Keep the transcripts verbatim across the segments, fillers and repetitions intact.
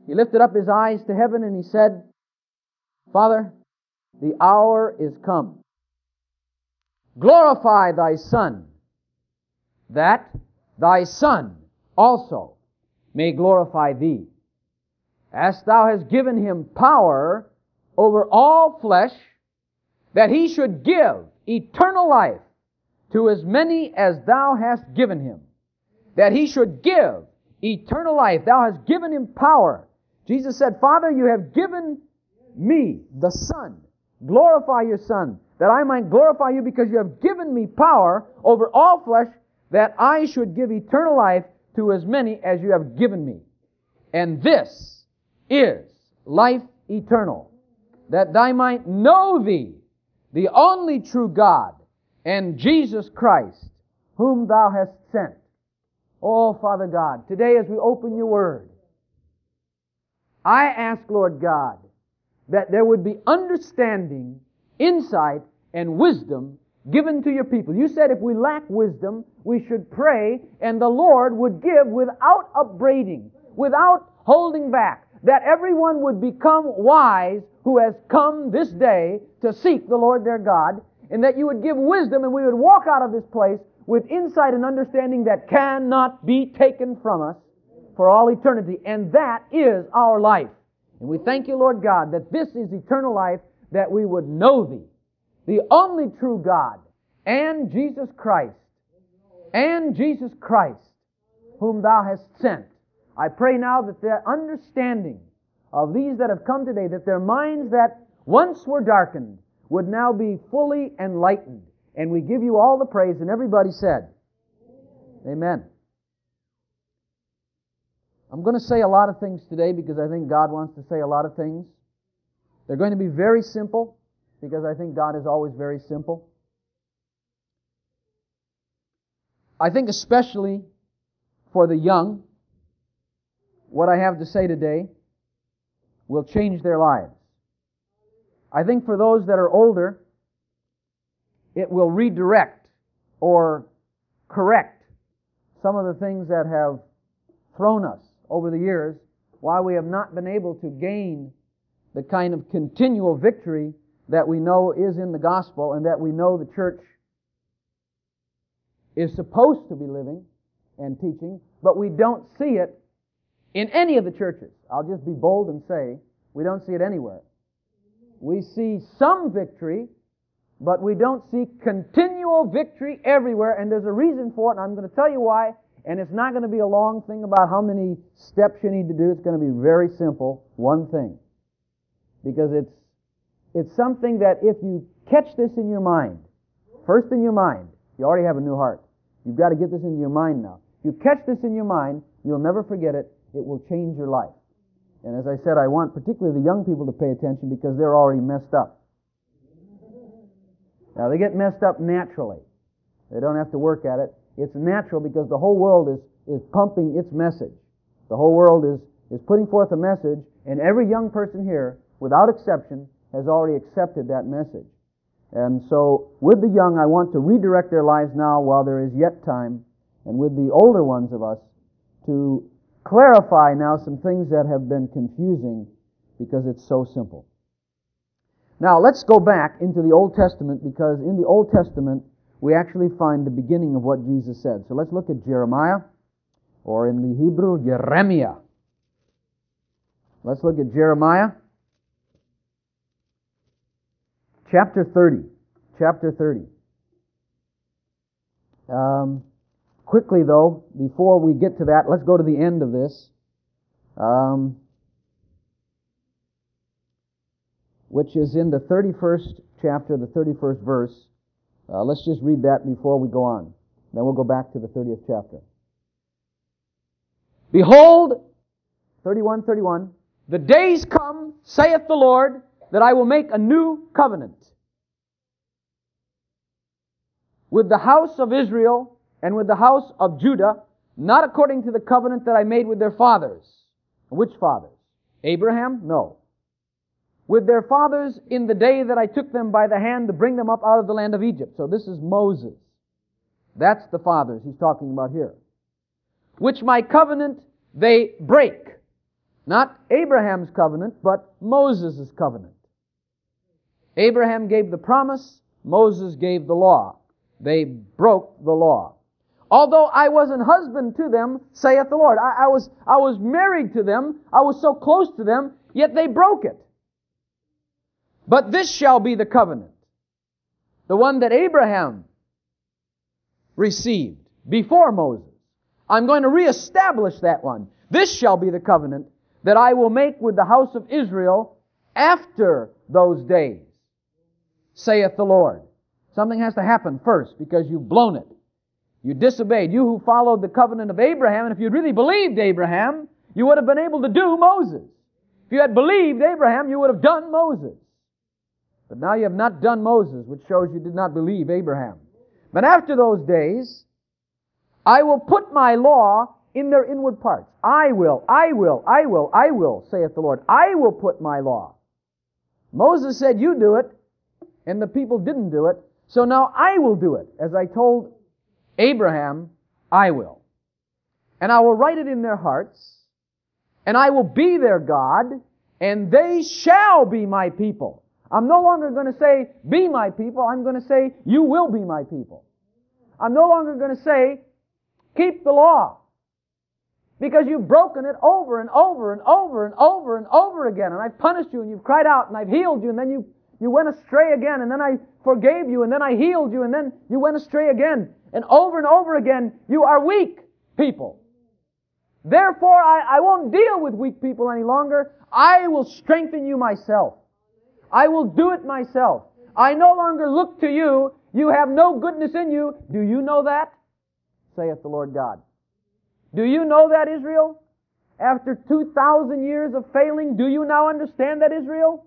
He lifted up His eyes to heaven and He said, Father, the hour is come. Glorify Thy Son, that Thy Son also may glorify Thee, as Thou hast given Him power over all flesh, that He should give eternal life to as many as Thou hast given Him. That He should give eternal life. Thou hast given Him power. Jesus said, Father, You have given Me, the Son. Glorify Your Son, that I might glorify You, because You have given Me power over all flesh, that I should give eternal life to as many as You have given Me. And this is life eternal, that Thou might know Thee, the only true God, and Jesus Christ, whom Thou hast sent. Oh, Father God, today as we open Your Word, I ask, Lord God, that there would be understanding, insight, and wisdom given to Your people. You said if we lack wisdom, we should pray, and the Lord would give without upbraiding, without holding back, that everyone would become wise who has come this day to seek the Lord their God, and that You would give wisdom, and we would walk out of this place with insight and understanding that cannot be taken from us for all eternity. And that is our life. And we thank You, Lord God, that this is eternal life, that we would know Thee, the only true God, and Jesus Christ, and Jesus Christ, whom Thou hast sent. I pray now that the understanding of these that have come today, that their minds that once were darkened would now be fully enlightened. And we give You all the praise, and everybody said, Amen. I'm going to say a lot of things today because I think God wants to say a lot of things. They're going to be very simple because I think God is always very simple. I think especially for the young, what I have to say today will change their lives. I think for those that are older, it will redirect or correct some of the things that have thrown us over the years, why we have not been able to gain the kind of continual victory that we know is in the gospel and that we know the church is supposed to be living and teaching, but we don't see it in any of the churches. I'll just be bold and say, we don't see it anywhere. We see some victory, but we don't see continual victory everywhere, and there's a reason for it, and I'm going to tell you why, and it's not going to be a long thing about how many steps you need to do. It's going to be very simple, one thing. Because it's it's something that if you catch this in your mind, first in your mind, you already have a new heart. You've got to get this into your mind now. If you catch this in your mind, you'll never forget it. It will change your life. And as I said, I want particularly the young people to pay attention because they're already messed up. Now, they get messed up naturally. They don't have to work at it. It's natural because the whole world is, is pumping its message. The whole world is, is putting forth a message, and every young person here, without exception, has already accepted that message. And so, with the young, I want to redirect their lives now while there is yet time, and with the older ones of us, to clarify now some things that have been confusing because it's so simple. Now, let's go back into the Old Testament, because in the Old Testament, we actually find the beginning of what Jesus said. So let's look at Jeremiah, or in the Hebrew, Jeremiah. Let's look at Jeremiah, chapter thirty. Chapter thirty. Um, quickly, though, before we get to that, let's go to the end of this. Um... which is in the thirty-first chapter, the thirty-first verse. Uh, let's just read that before we go on. Then we'll go back to the thirtieth chapter. Behold, thirty-one thirty-one, the days come, saith the Lord, that I will make a new covenant with the house of Israel and with the house of Judah, not according to the covenant that I made with their fathers. Which fathers? Abraham? No. With their fathers in the day that I took them by the hand to bring them up out of the land of Egypt. So this is Moses. That's the fathers he's talking about here. Which my covenant they break, Not Abraham's covenant, but Moses' covenant. Abraham gave the promise, Moses gave the law. They broke the law. Although I was an husband to them, saith the Lord. I, I was, I was married to them, I was so close to them, yet they broke it. But this shall be the covenant, the one that Abraham received before Moses. I'm going to reestablish that one. This shall be the covenant that I will make with the house of Israel after those days, saith the Lord. Something has to happen first because you've blown it. You disobeyed. You who followed the covenant of Abraham, and if you'd really believed Abraham, you would have been able to do Moses. If you had believed Abraham, you would have done Moses. But now you have not done Moses, which shows you did not believe Abraham. But after those days, I will put my law in their inward parts. I will, I will, I will, I will, saith the Lord. I will put my law. Moses said, you do it, and the people didn't do it. So now I will do it. As I told Abraham, I will. And I will write it in their hearts, and I will be their God, and they shall be my people. I'm no longer going to say, be my people. I'm going to say, you will be my people. I'm no longer going to say, keep the law. Because you've broken it over and over and over and over and over again. And I've punished you and you've cried out and I've healed you and then you, you went astray again and then I forgave you and then I healed you and then you went astray again. And over and over again, you are weak people. Therefore, I, I won't deal with weak people any longer. I will strengthen you myself. I will do it myself. I no longer look to you. You have no goodness in you. Do you know that? Saith the Lord God. Do you know that, Israel? After two thousand years of failing, do you now understand that, Israel?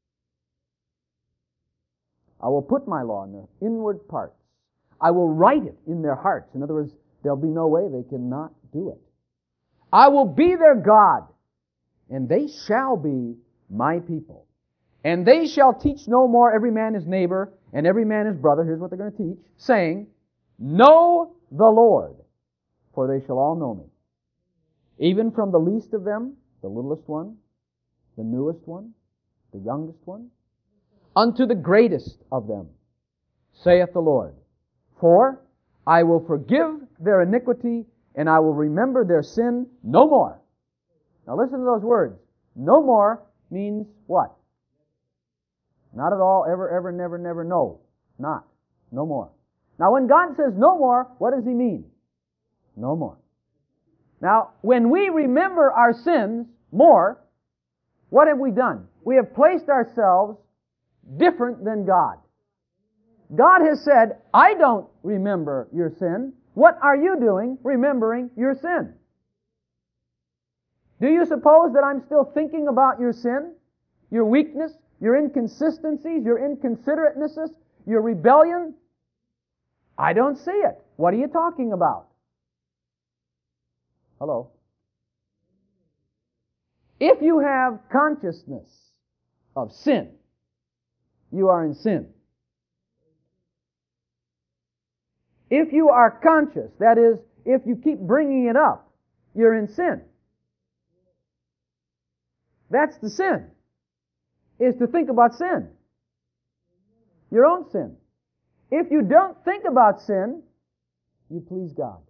I will put my law in their inward parts. I will write it in their hearts. In other words, there'll be no way they cannot do it. I will be their God, and they shall be my people. And they shall teach no more every man his neighbor and every man his brother. Here's what they're going to teach, saying, know the Lord, for they shall all know me. Even from the least of them, the littlest one, the newest one, the youngest one, unto the greatest of them, saith the Lord. For I will forgive their iniquity, and I will remember their sin no more. Now listen to those words. No more means what? Not at all, ever, ever, never, never, no. Not. No more. Now when God says no more, what does He mean? No more. Now, when we remember our sins more, what have we done? We have placed ourselves different than God. God has said, I don't remember your sin. What are you doing remembering your sin? Do you suppose that I'm still thinking about your sin, your weakness, your inconsistencies, your inconsideratenesses, your rebellion? I don't see it. What are you talking about? Hello? If you have consciousness of sin, you are in sin. If you are conscious, that is, if you keep bringing it up, you're in sin. That's the sin, is to think about sin. Your own sin. If you don't think about sin, you please God.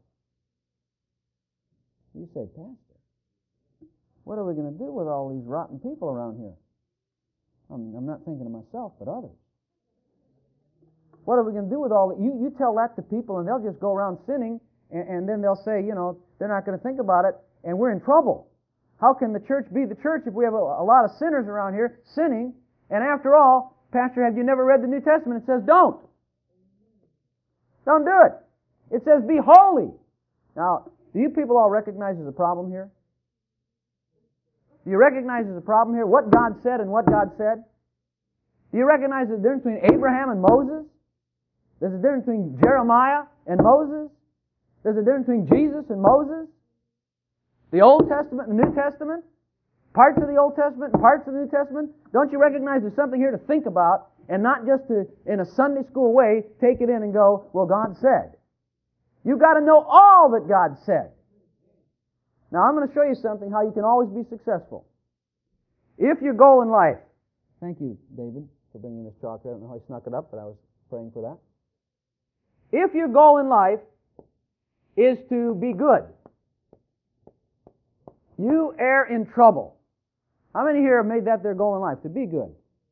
You say, Pastor, what are we going to do with all these rotten people around here? I mean, I'm not thinking of myself, but others. What are we going to do with all that? You, you tell that to people and they'll just go around sinning and, and then they'll say, you know, they're not going to think about it and we're in trouble. How can the church be the church if we have a, a lot of sinners around here sinning? And after all, Pastor, have you never read the New Testament? It says don't. Don't do it. It says be holy. Now, do you people all recognize there's a problem here? Do you recognize there's a problem here? What God said and what God said? Do you recognize the difference between Abraham and Moses? There's a difference between Jeremiah and Moses. There's a difference between Jesus and Moses. The Old Testament and the New Testament. Parts of the Old Testament and parts of the New Testament. Don't you recognize there's something here to think about and not just to, in a Sunday school way, take it in and go, well, God said. You've got to know all that God said. Now I'm going to show you something, how you can always be successful. If your goal in life, thank you, David, for bringing this chalk here. I don't know how he snuck it up, but I was praying for that. If your goal in life is to be good, you are in trouble. How many here have made that their goal in life, to be good?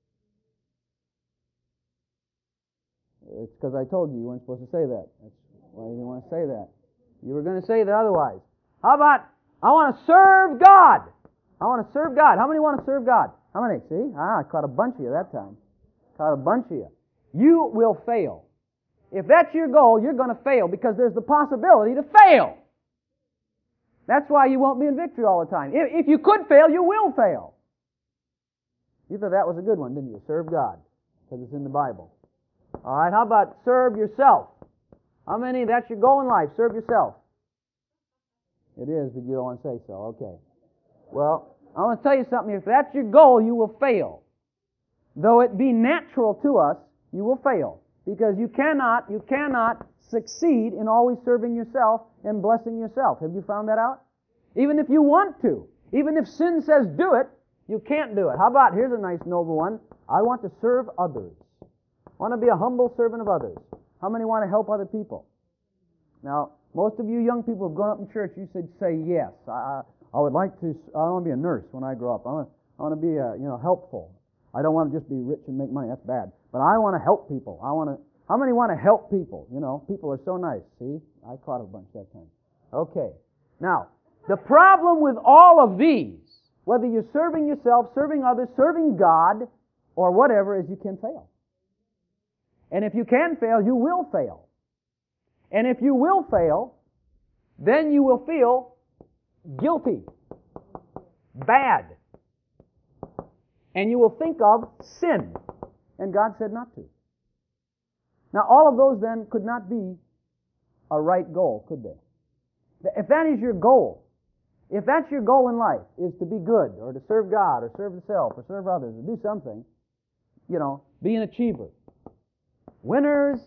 It's because I told you you weren't supposed to say that. That's why you didn't want to say that. You were going to say that otherwise. How about, I want to serve God. I want to serve God. How many want to serve God? How many? See? Ah, I caught a bunch of you that time. Caught a bunch of you. You will fail. If that's your goal, you're going to fail because there's the possibility to fail. That's why you won't be in victory all the time. If, if you could fail, you will fail. You thought that was a good one, didn't you? Serve God, because it's in the Bible. All right, how about serve yourself? How many, that's your goal in life, serve yourself? It is, but you don't want to say so. Okay. Well, I want to tell you something. If that's your goal, you will fail. Though it be natural to us, you will fail. Because you cannot, you cannot succeed in always serving yourself and blessing yourself. Have you found that out? Even if you want to. Even if sin says do it, you can't do it. How about, here's a nice noble one. I want to serve others. I want to be a humble servant of others. How many want to help other people? Now, most of you young people have grown up in church, you should say yes. I, I would like to, I want to be a nurse when I grow up. I want, I want to be, uh, you know, helpful. I don't want to just be rich and make money. That's bad. But I want to help people. I want to, how many want to help people? You know, people are so nice. See? I caught a bunch that time. Okay. Now, the problem with all of these, whether you're serving yourself, serving others, serving God, or whatever, is you can fail. And if you can fail, you will fail. And if you will fail, then you will feel guilty, bad. And you will think of sin. And God said not to. Now, all of those then could not be a right goal, could they? If that is your goal, if that's your goal in life, is to be good, or to serve God, or serve yourself, or serve others, or do something, you know, be an achiever. Winners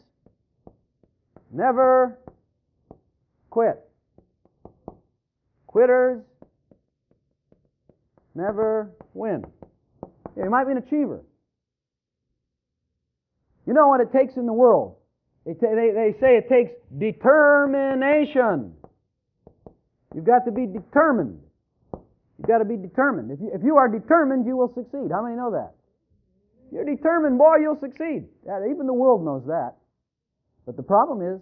never quit. Quitters never win. Yeah, you might be an achiever. You know what it takes in the world? They, they, they say it takes determination. You've got to be determined. You've got to be determined. If you, if you are determined, you will succeed. How many know that? If you're determined, boy, you'll succeed. Yeah, even the world knows that. But the problem is,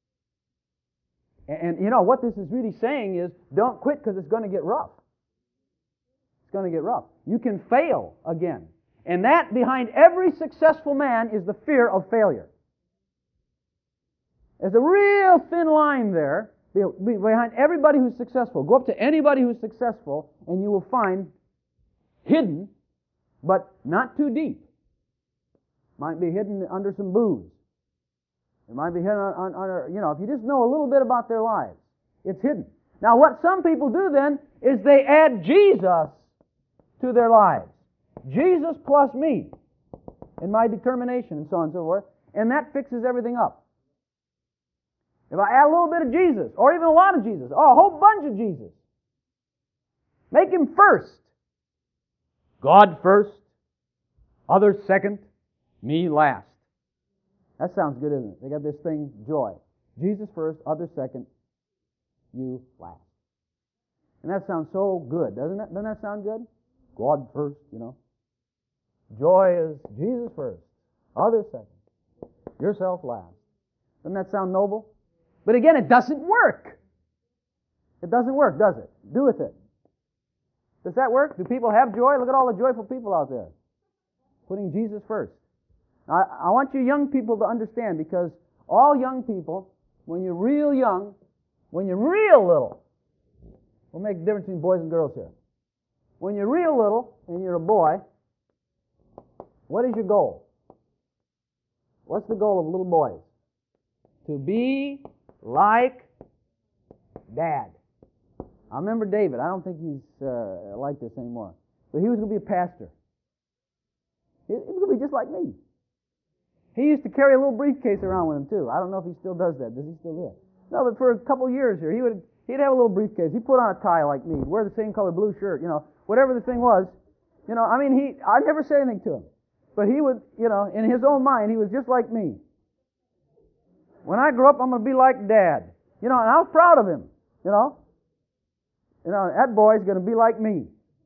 and, and you know, what this is really saying is, don't quit because it's going to get rough. It's going to get rough. You can fail again. And that, behind every successful man, is the fear of failure. There's a real thin line there behind everybody who's successful. Go up to anybody who's successful, and you will find hidden, but not too deep. Might be hidden under some booze. It might be hidden under, you know, if you just know a little bit about their lives, it's hidden. Now, what some people do then is they add Jesus to their lives. Jesus plus me and my determination and so on and so forth, and that fixes everything up. If I add a little bit of Jesus, or even a lot of Jesus, or a whole bunch of Jesus, make Him first. God first, others second, me last. That sounds good, isn't it? They got this thing, joy. Jesus first, others second, you last. And that sounds so good, doesn't it? Doesn't that sound good? God first, you know. Joy is Jesus first, others second, yourself last. Doesn't that sound noble? But again, it doesn't work. It doesn't work, does it? Do with it. Does that work? Do people have joy? Look at all the joyful people out there. Putting Jesus first. I, I want you young people to understand, because all young people, when you're real young, when you're real little, we'll make the difference between boys and girls here. When you're real little and you're a boy, what is your goal? What's the goal of little boys? To be like Dad. I remember David. I don't think he's uh, like this anymore. But he was going to be a pastor. He, he was going to be just like me. He used to carry a little briefcase around with him too. I don't know if he still does that. Does he still do it? No, but for a couple of years here, he would he'd have a little briefcase. He'd put on a tie like me. He'd wear the same color blue shirt, you know, whatever the thing was. You know, I mean, he, I'd never say anything to him. But he would, you know, in his own mind, he was just like me. When I grow up, I'm going to be like Dad. You know, and I was proud of him, you know. You know, that boy's going to be like me.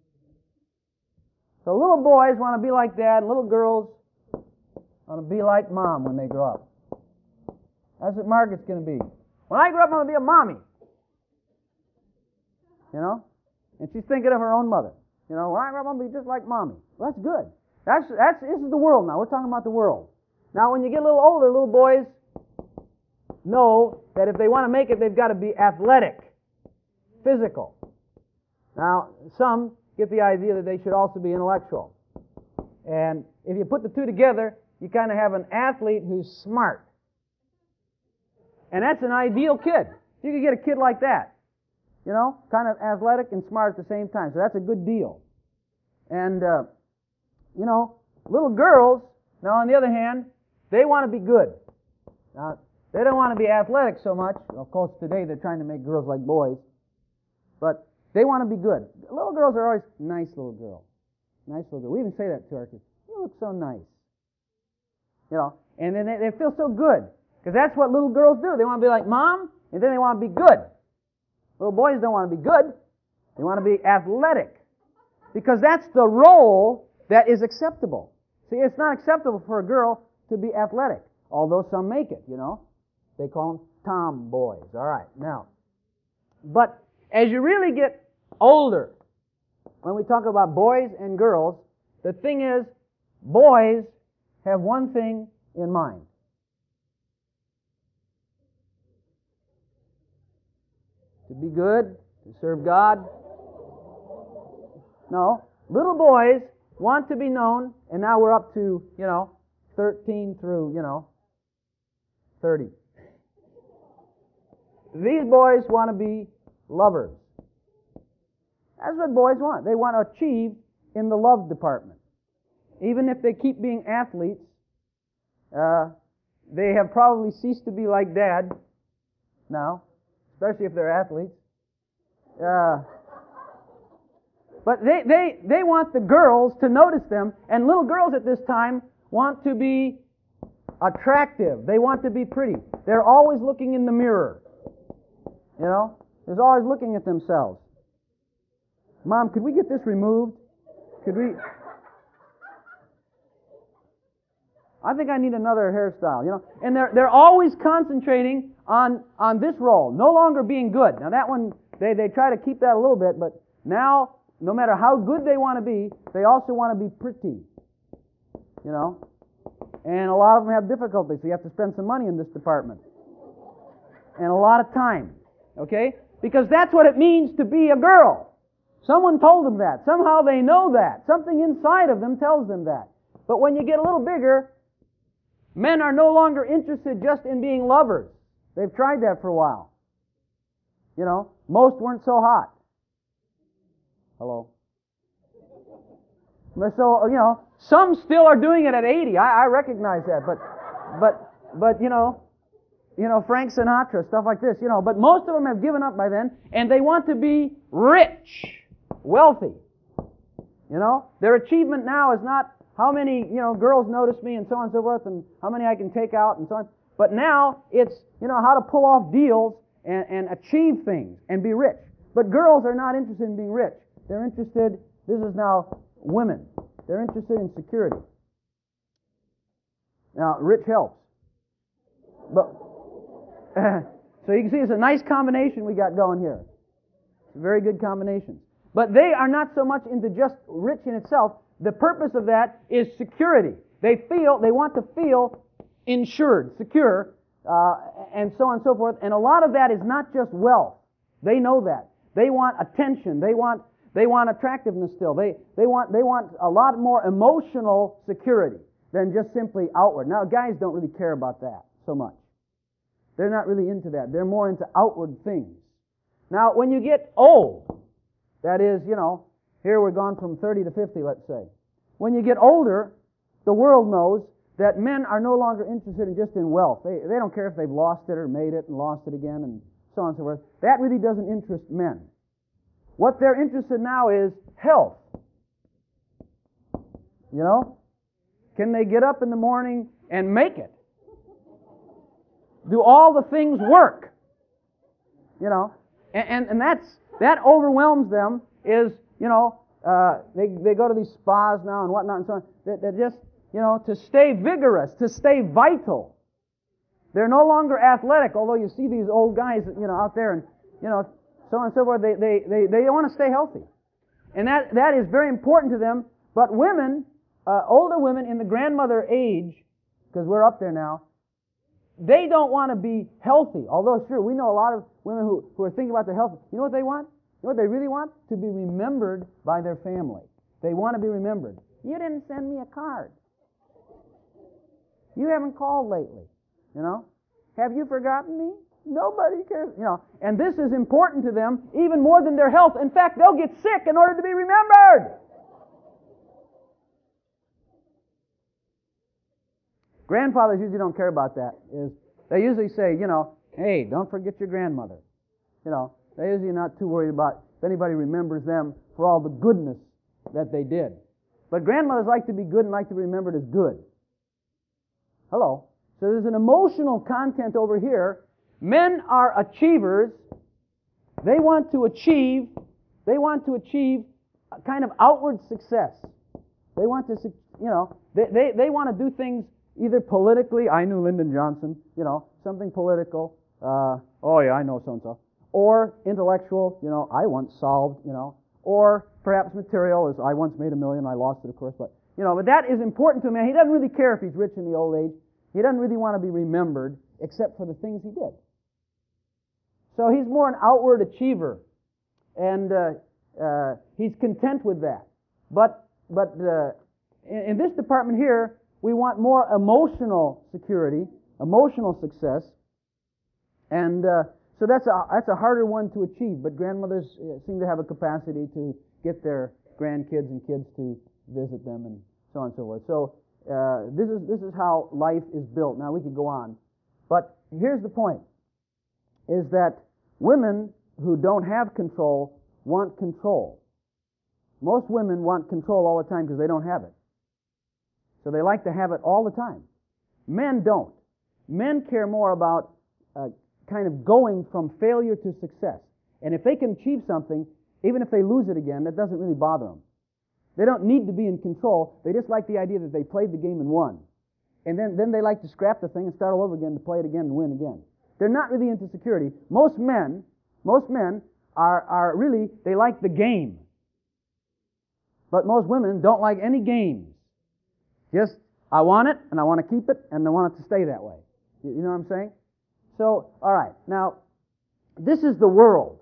So little boys want to be like Dad. Little girls want to be like Mom when they grow up. That's what Margaret's going to be. When I grow up, I'm going to be a mommy. You know? And she's thinking of her own mother. You know, when I grow up, I'm going to be just like Mommy. Well, that's good. That's, that's, this is the world now. We're talking about the world. Now, when you get a little older, little boys know that if they want to make it, they've got to be athletic, physical. Now, some get the idea that they should also be intellectual. And if you put the two together, you kind of have an athlete who's smart. And that's an ideal kid. You could get a kid like that. You know, kind of athletic and smart at the same time. So that's a good deal. And, uh, you know, little girls, now on the other hand, they want to be good. Now, they don't want to be athletic so much. Of course, today they're trying to make girls like boys. But they want to be good. Little girls are always, nice little girl. Nice little girl. We even say that to our kids. You look so nice. You know, and then they, they feel so good. Because that's what little girls do. They want to be like Mom, and then they want to be good. Little boys don't want to be good. They want to be athletic. Because that's the role that is acceptable. See, it's not acceptable for a girl to be athletic. Although some make it, you know. They call them tomboys. All right, now. But as you really get older, when we talk about boys and girls, the thing is, boys have one thing in mind. To be good, to serve God. No, little boys want to be known, and now we're up to, you know, thirteen through, you know, thirty. These boys want to be lovers. That's what boys want. They want to achieve in the love department. Even if they keep being athletes, uh, they have probably ceased to be like Dad now, especially if they're athletes. Uh, but they, they, they want the girls to notice them, and little girls at this time want to be attractive. They want to be pretty. They're always looking in the mirror. You know? They're always looking at themselves. Mom, could we get this removed? Could we... I think I need another hairstyle, you know. And they're they're always concentrating on on this role, no longer being good. Now that one, they, they try to keep that a little bit, but now, no matter how good they want to be, they also want to be pretty. You know? And a lot of them have difficulties, so you have to spend some money in this department. And a lot of time. Okay? Because that's what it means to be a girl. Someone told them that. Somehow they know that. Something inside of them tells them that. But when you get a little bigger, men are no longer interested just in being lovers. They've tried that for a while. You know, most weren't so hot. Hello? So, you know, some still are doing it at eighty. I, I recognize that. But, but, but, you know, you know, Frank Sinatra, stuff like this, you know. But most of them have given up by then, and they want to be rich, wealthy. You know, their achievement now is not how many, you know, girls notice me and so on and so forth, and how many I can take out and so on. But now it's, you know, how to pull off deals and, and achieve things and be rich. But girls are not interested in being rich. They're interested, this is now women, they're interested in security. Now, rich helps. But, so you can see it's a nice combination we got going here. It's a very good combination. But they are not so much into just rich in itself. The purpose of that is security. They feel, they want to feel insured, secure, uh, and so on and so forth. And a lot of that is not just wealth. They know that. They want attention. They want, they want attractiveness still. They, they want, they want a lot more emotional security than just simply outward. Now, guys don't really care about that so much. They're not really into that. They're more into outward things. Now, when you get old, that is, you know, here we're gone from thirty to fifty, let's say. When you get older, the world knows that men are no longer interested in just in wealth. They, they don't care if they've lost it or made it and lost it again and so on and so forth. That really doesn't interest men. What they're interested now is health. You know? Can they get up in the morning and make it? Do all the things work? You know? And, and, and that's, that overwhelms them is, you know, uh, they, they go to these spas now and whatnot and so on. They're, they're just, you know, to stay vigorous, to stay vital. They're no longer athletic, although you see these old guys, you know, out there and, you know, so on and so forth. They, they, they, they want to stay healthy. And that, that is very important to them. But women, uh, older women in the grandmother age, because we're up there now, they don't want to be healthy. Although, sure, we know a lot of women who, who are thinking about their health. You know what they want? You know what they really want? To be remembered by their family. They want to be remembered. You didn't send me a card. You haven't called lately. You know? Have you forgotten me? Nobody cares. You know, and this is important to them even more than their health. In fact, they'll get sick in order to be remembered. Grandfathers usually don't care about that. Is they usually say, you know, hey, don't forget your grandmother. You know, they're usually not too worried about if anybody remembers them for all the goodness that they did. But grandmothers like to be good and like to be remembered as good. Hello. So there's an emotional content over here. Men are achievers. They want to achieve, they want to achieve a kind of outward success. They want to, you know, they, they, they want to do things either politically, I knew Lyndon Johnson, you know, something political, uh, oh yeah, I know so-and-so, or intellectual, you know, I once solved, you know, or perhaps material, as I once made a million, I lost it, of course, but, you know, but that is important to a man. He doesn't really care if he's rich in the old age. He doesn't really want to be remembered except for the things he did. So he's more an outward achiever, and uh, uh, he's content with that. But but uh, in, in this department here, we want more emotional security, emotional success, and uh, so that's a that's a harder one to achieve. But grandmothers uh, seem to have a capacity to get their grandkids and kids to visit them, and so on and so forth. So uh, this is this is how life is built. Now we could go on, but here's the point: is that women who don't have control want control. Most women want control all the time because they don't have it. So they like to have it all the time. Men don't. Men care more about uh, kind of going from failure to success. And if they can achieve something, even if they lose it again, that doesn't really bother them. They don't need to be in control. They just like the idea that they played the game and won. And then, then they like to scrap the thing and start all over again to play it again and win again. They're not really into security. Most men, most men are, are really, they like the game. But most women don't like any games. Just, I want it, and I want to keep it, and I want it to stay that way. You, you know what I'm saying? So, all right. Now, this is the world.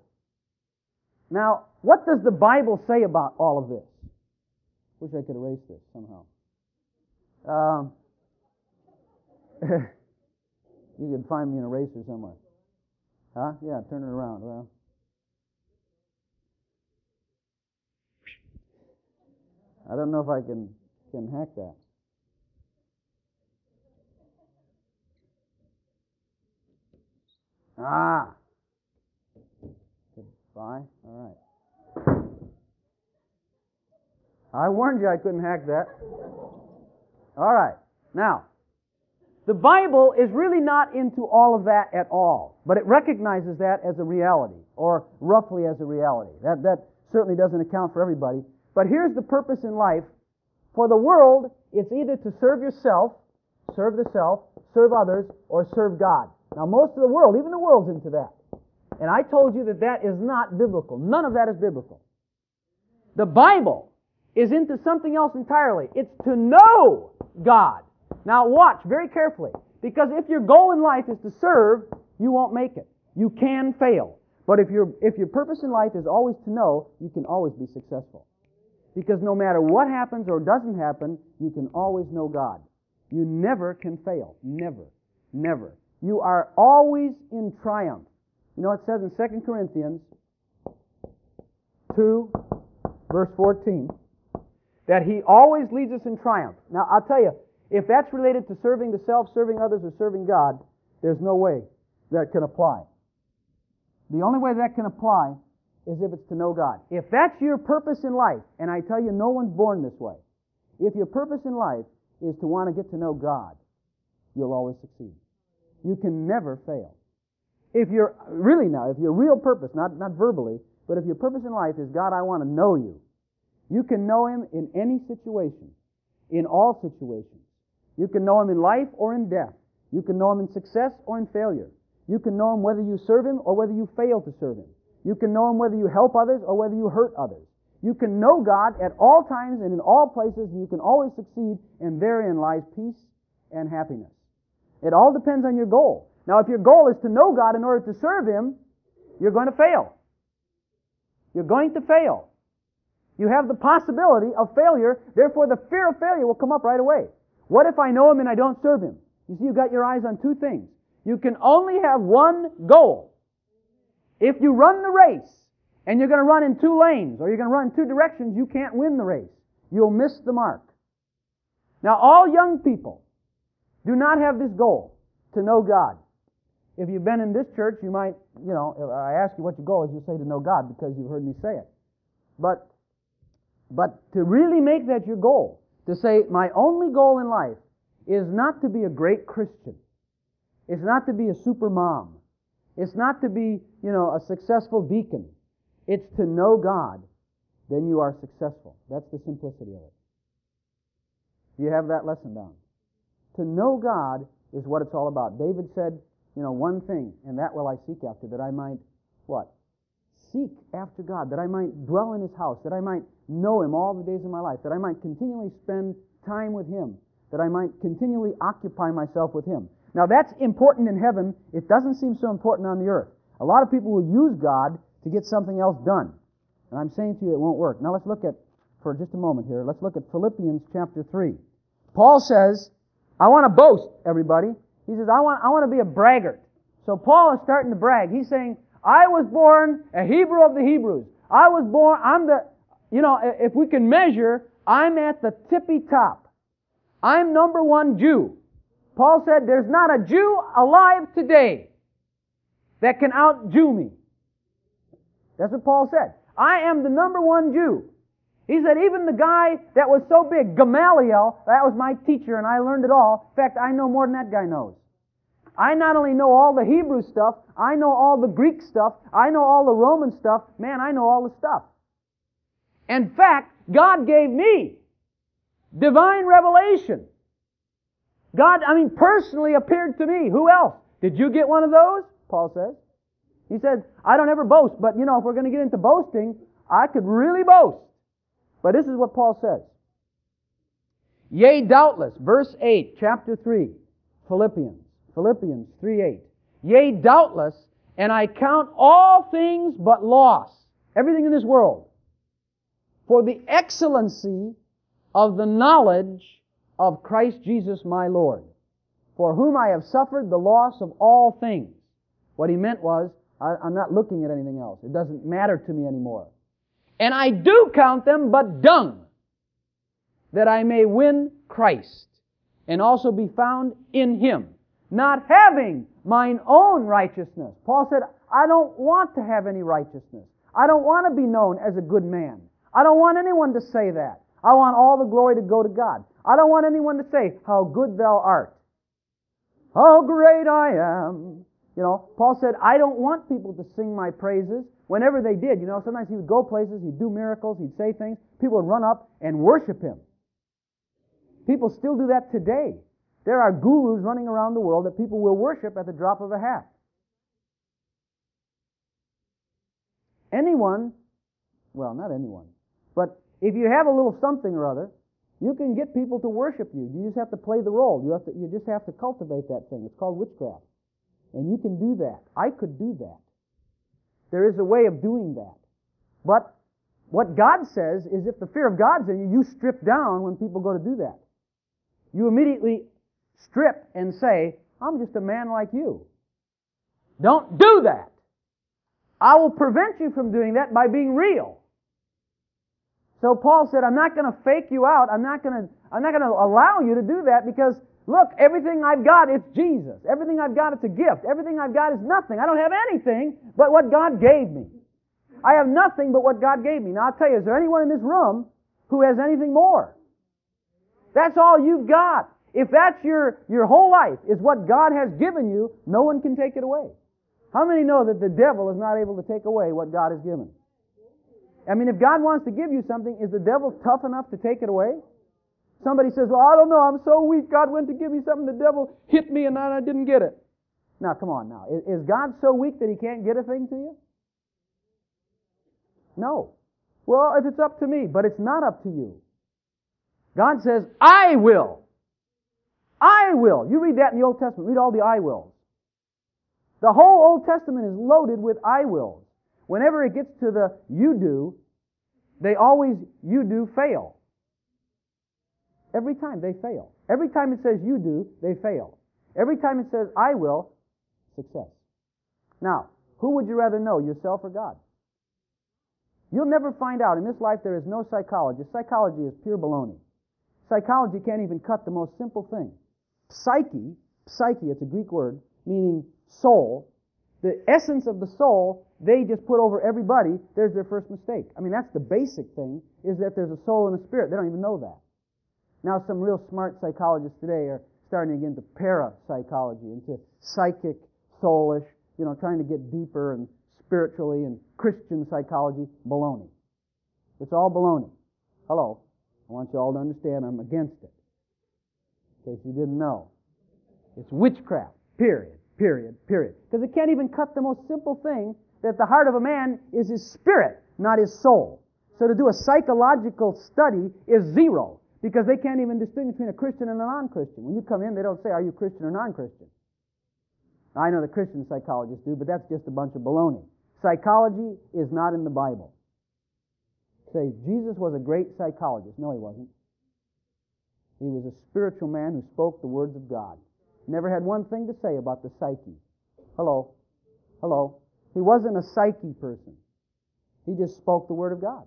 Now, what does the Bible say about all of this? Wish I could erase this somehow. Um, you could find me an eraser somewhere. Huh? Yeah, turn it around. Well, I don't know if I can can hack that. Ah. Goodbye. All right. I warned you I couldn't hack that. All right. Now, the Bible is really not into all of that at all, but it recognizes that as a reality, or roughly as a reality. That, that certainly doesn't account for everybody. But here's the purpose in life. For the world, it's either to serve yourself, serve the self, serve others, or serve God. Now, most of the world, even the world's into that. And I told you that that is not biblical. None of that is biblical. The Bible is into something else entirely. It's to know God. Now, watch very carefully, because if your goal in life is to serve, you won't make it. You can fail. But if your if your purpose in life is always to know, you can always be successful. Because no matter what happens or doesn't happen, you can always know God. You never can fail. Never. Never. You are always in triumph. You know, it says in Second Corinthians two, verse fourteen, that He always leads us in triumph. Now, I'll tell you, if that's related to serving the self, serving others, or serving God, there's no way that can apply. The only way that can apply is if it's to know God. If that's your purpose in life, and I tell you no one's born this way, if your purpose in life is to want to get to know God, you'll always succeed. You can never fail. If you're, really now, if your real purpose, not, not verbally, but if your purpose in life is, God, I want to know you, you can know Him in any situation, in all situations. You can know Him in life or in death. You can know Him in success or in failure. You can know Him whether you serve Him or whether you fail to serve Him. You can know Him whether you help others or whether you hurt others. You can know God at all times and in all places, and you can always succeed, and therein lies peace and happiness. It all depends on your goal. Now, if your goal is to know God in order to serve Him, you're going to fail. You're going to fail. You have the possibility of failure, therefore the fear of failure will come up right away. What if I know Him and I don't serve Him? You see, you've got your eyes on two things. You can only have one goal. If you run the race, and you're going to run in two lanes, or you're going to run in two directions, you can't win the race. You'll miss the mark. Now, all young people do not have this goal, to know God. If you've been in this church, you might, you know, if I ask you what your goal is, you say to know God because you've heard me say it. But, but to really make that your goal, to say, my only goal in life is not to be a great Christian. It's not to be a super mom. It's not to be, you know, a successful deacon. It's to know God. Then you are successful. That's the simplicity of it. Do you have that lesson down? To know God is what it's all about. David said, you know, one thing, and that will I seek after, that I might, what? Seek after God, that I might dwell in His house, that I might know Him all the days of my life, that I might continually spend time with Him, that I might continually occupy myself with Him. Now that's important in heaven. It doesn't seem so important on the earth. A lot of people will use God to get something else done. And I'm saying to you it won't work. Now let's look at, for just a moment here, let's look at Philippians chapter three. Paul says, I want to boast, everybody. He says, I want, I want to be a braggart. So Paul is starting to brag. He's saying, I was born a Hebrew of the Hebrews. I was born, I'm the, you know, if we can measure, I'm at the tippy top. I'm number one Jew. Paul said, there's not a Jew alive today that can out-Jew me. That's what Paul said. I am the number one Jew. He said, even the guy that was so big, Gamaliel, that was my teacher and I learned it all. In fact, I know more than that guy knows. I not only know all the Hebrew stuff, I know all the Greek stuff, I know all the Roman stuff. Man, I know all the stuff. In fact, God gave me divine revelation. God, I mean, personally appeared to me. Who else? Did you get one of those? Paul says. He said, I don't ever boast, but you know, if we're going to get into boasting, I could really boast. But this is what Paul says. Yea, doubtless, verse eight, chapter three, Philippians, Philippians three eight. Yea, doubtless, and I count all things but loss, everything in this world, for the excellency of the knowledge of Christ Jesus my Lord, for whom I have suffered the loss of all things. What he meant was, I, I'm not looking at anything else. It doesn't matter to me anymore. And I do count them but dung, that I may win Christ, and also be found in Him, not having mine own righteousness. Paul said, I don't want to have any righteousness. I don't want to be known as a good man. I don't want anyone to say that. I want all the glory to go to God. I don't want anyone to say, how good thou art. How great I am. You know, Paul said, I don't want people to sing my praises. Whenever they did, you know, sometimes he would go places, he'd do miracles, he'd say things. People would run up and worship him. People still do that today. There are gurus running around the world that people will worship at the drop of a hat. Anyone, well, not anyone, but if you have a little something or other, you can get people to worship you. You just have to play the role. You have to, you just have to cultivate that thing. It's called witchcraft. And you can do that. I could do that. There is a way of doing that. But what God says is if the fear of God's in you, you strip down when people go to do that. You immediately strip and say, I'm just a man like you. Don't do that. I will prevent you from doing that by being real. So Paul said, I'm not going to fake you out. I'm not going to, I'm not going to allow you to do that because Look, everything I've got, it's Jesus. Everything I've got, it's a gift. Everything I've got is nothing. I don't have anything but what God gave me. I have nothing but what God gave me. Now, I'll tell you, is there anyone in this room who has anything more? That's all you've got. If that's your, your whole life, is what God has given you, no one can take it away. How many know that the devil is not able to take away what God has given? I mean, if God wants to give you something, is the devil tough enough to take it away? Somebody says, well, I don't know, I'm so weak, God went to give me something, the devil hit me and I didn't get it. Now, come on now. Is God so weak that He can't get a thing to you? No. Well, if it's up to me, but it's not up to you. God says, I will. I will. You read that in the Old Testament. Read all the I wills. The whole Old Testament is loaded with I wills. Whenever it gets to the you do, they always, you do, fail. Every time they fail. Every time it says you do, they fail. Every time it says I will, success. Now, who would you rather know, yourself or God? You'll never find out. In this life there is no psychologist. Psychology is pure baloney. Psychology can't even cut the most simple thing. Psyche, psyche, it's a Greek word, meaning soul. The essence of the soul, they just put over everybody. There's their first mistake. I mean, that's the basic thing, is that there's a soul and a spirit. They don't even know that. Now some real smart psychologists today are starting to get into parapsychology, into psychic, soulish, you know, trying to get deeper and spiritually and Christian psychology. Baloney. It's all baloney. Hello. I want you all to understand I'm against it. In case you didn't know. It's witchcraft. Period. Period. Period. Because it can't even cut the most simple thing, that the heart of a man is his spirit, not his soul. So to do a psychological study is zero, because they can't even distinguish between a Christian and a non-Christian. When you come in, they don't say, are you Christian or non-Christian? I know the Christian psychologists do, but that's just a bunch of baloney. Psychology is not in the Bible. Say, Jesus was a great psychologist. No, he wasn't. He was a spiritual man who spoke the words of God. Never had one thing to say about the psyche. Hello? Hello? He wasn't a psyche person. He just spoke the Word of God.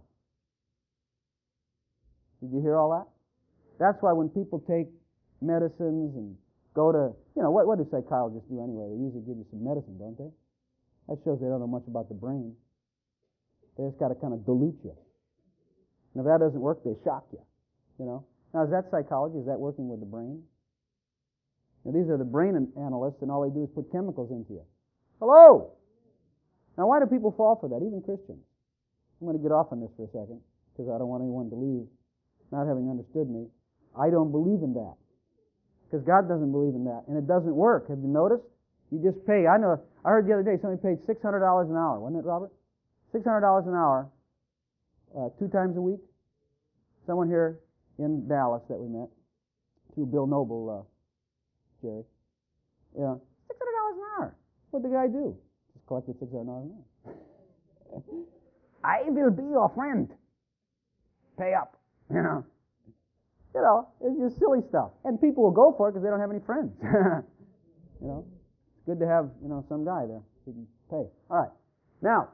Did you hear all that? That's why when people take medicines and go to, you know, what, what do psychologists do anyway? They usually give you some medicine, don't they? That shows they don't know much about the brain. They just got to kind of dilute you. And if that doesn't work, they shock you. You know? Now, is that psychology? Is that working with the brain? Now, these are the brain analysts, and all they do is put chemicals into you. Hello! Now, why do people fall for that, even Christians? I'm going to get off on this for a second, because I don't want anyone to leave not having understood me. I don't believe in that, because God doesn't believe in that, and it doesn't work. Have you noticed? You just pay. I know. I heard the other day somebody paid six hundred dollars an hour, wasn't it, Robert? six hundred dollars an hour, uh, two times a week. Someone here in Dallas that we met, through Bill Noble, uh, Jerry. Yeah, six hundred dollars an hour. What'd the guy do? Just collected six hundred dollars an hour. I will be your friend. Pay up. You know. You know, it's just silly stuff. And people will go for it because they don't have any friends. You know. It's good to have, you know, some guy there who can pay. All right. Now,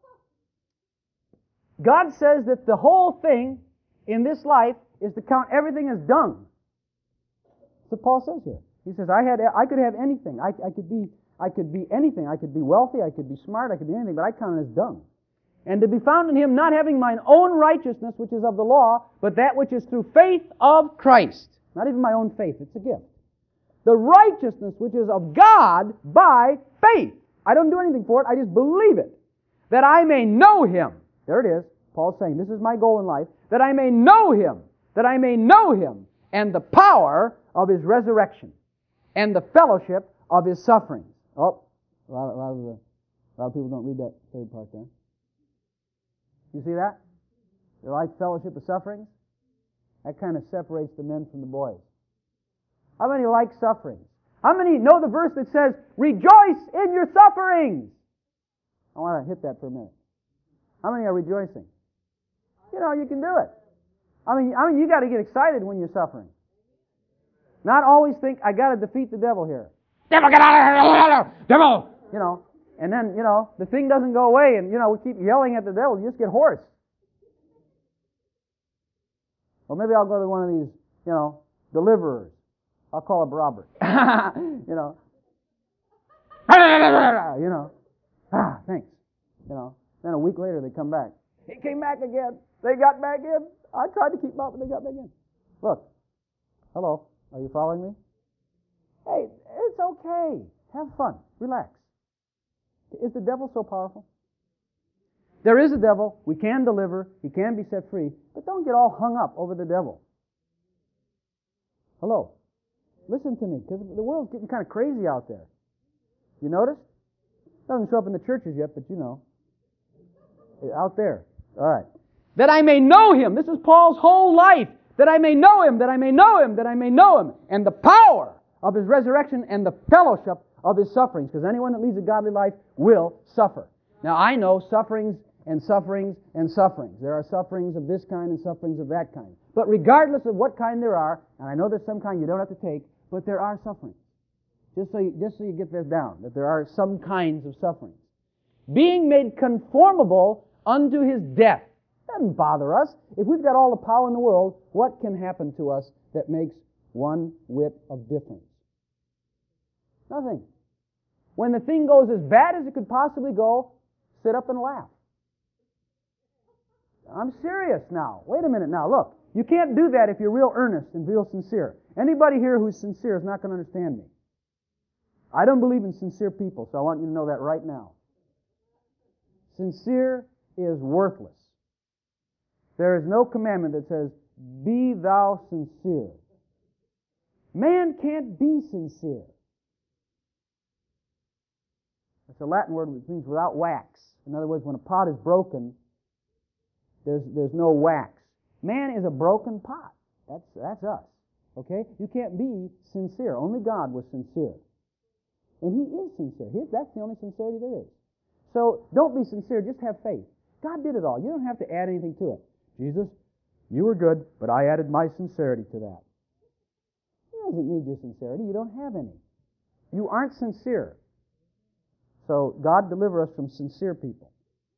God says that the whole thing in this life is to count everything as dung. That's what Paul says here. He says, I had, I could have anything. I, I could be, I could be anything. I could be wealthy. I could be smart. I could be anything. But I count it as dung. And to be found in Him, not having mine own righteousness, which is of the law, but that which is through faith of Christ. Not even my own faith. It's a gift. The righteousness which is of God by faith. I don't do anything for it. I just believe it. That I may know Him. There it is. Paul's saying, this is my goal in life. That I may know Him. That I may know Him. And the power of His resurrection. And the fellowship of His sufferings. Oh, a lot, a lot of the, a lot of people don't read that third part there. You see that? The life fellowship of sufferings? That kind of separates the men from the boys. How many like sufferings? How many know the verse that says, rejoice in your sufferings? I want to hit that for a minute. How many are rejoicing? You know, you can do it. I mean, I mean, you got to get excited when you're suffering. Not always think, I got to defeat the devil here. Devil, get out of here! Devil! You know, and then, you know, the thing doesn't go away, and, you know, we keep yelling at the devil, you just get hoarse. Well, maybe I'll go to one of these, you know, deliverers. I'll call up Robert. you know. you know. Ah, thanks. You know. Then a week later they come back. He came back again. They got back in. I tried to keep them out, but they got back in. Look. Hello. Are you following me? Hey, it's okay. Have fun. Relax. Is the devil so powerful? There is a devil. We can deliver. He can be set free. But don't get all hung up over the devil. Hello. Listen to me, because the world's getting kind of crazy out there. You notice? Doesn't show up in the churches yet, but you know. Out there. All right. That I may know Him. This is Paul's whole life. That I may know Him, that I may know Him, that I may know Him. And the power of His resurrection and the fellowship of His sufferings. Because anyone that leads a godly life will suffer. Now I know sufferings and sufferings and sufferings. There are sufferings of this kind and sufferings of that kind. But regardless of what kind there are, and I know there's some kind you don't have to take, but there are sufferings. Just so you, just so you get this down, that there are some kinds of sufferings. Being made conformable unto His death. Doesn't bother us. If we've got all the power in the world, what can happen to us that makes one whit of difference? Nothing. When the thing goes as bad as it could possibly go, sit up and laugh. I'm serious now. Wait a minute now. Look, you can't do that if you're real earnest and real sincere. Anybody here who's sincere is not going to understand me. I don't believe in sincere people, so I want you to know that right now. Sincere is worthless. There is no commandment that says, be thou sincere. Man can't be sincere. It's a Latin word which means without wax. In other words, when a pot is broken, there's, there's no wax. Man is a broken pot. That's, that's us. Okay? You can't be sincere. Only God was sincere. And He is sincere. He, that's the only sincerity there is. So don't be sincere. Just have faith. God did it all. You don't have to add anything to it. Jesus, you were good, but I added my sincerity to that. He doesn't need your sincerity. You don't have any. You aren't sincere. So God deliver us from sincere people.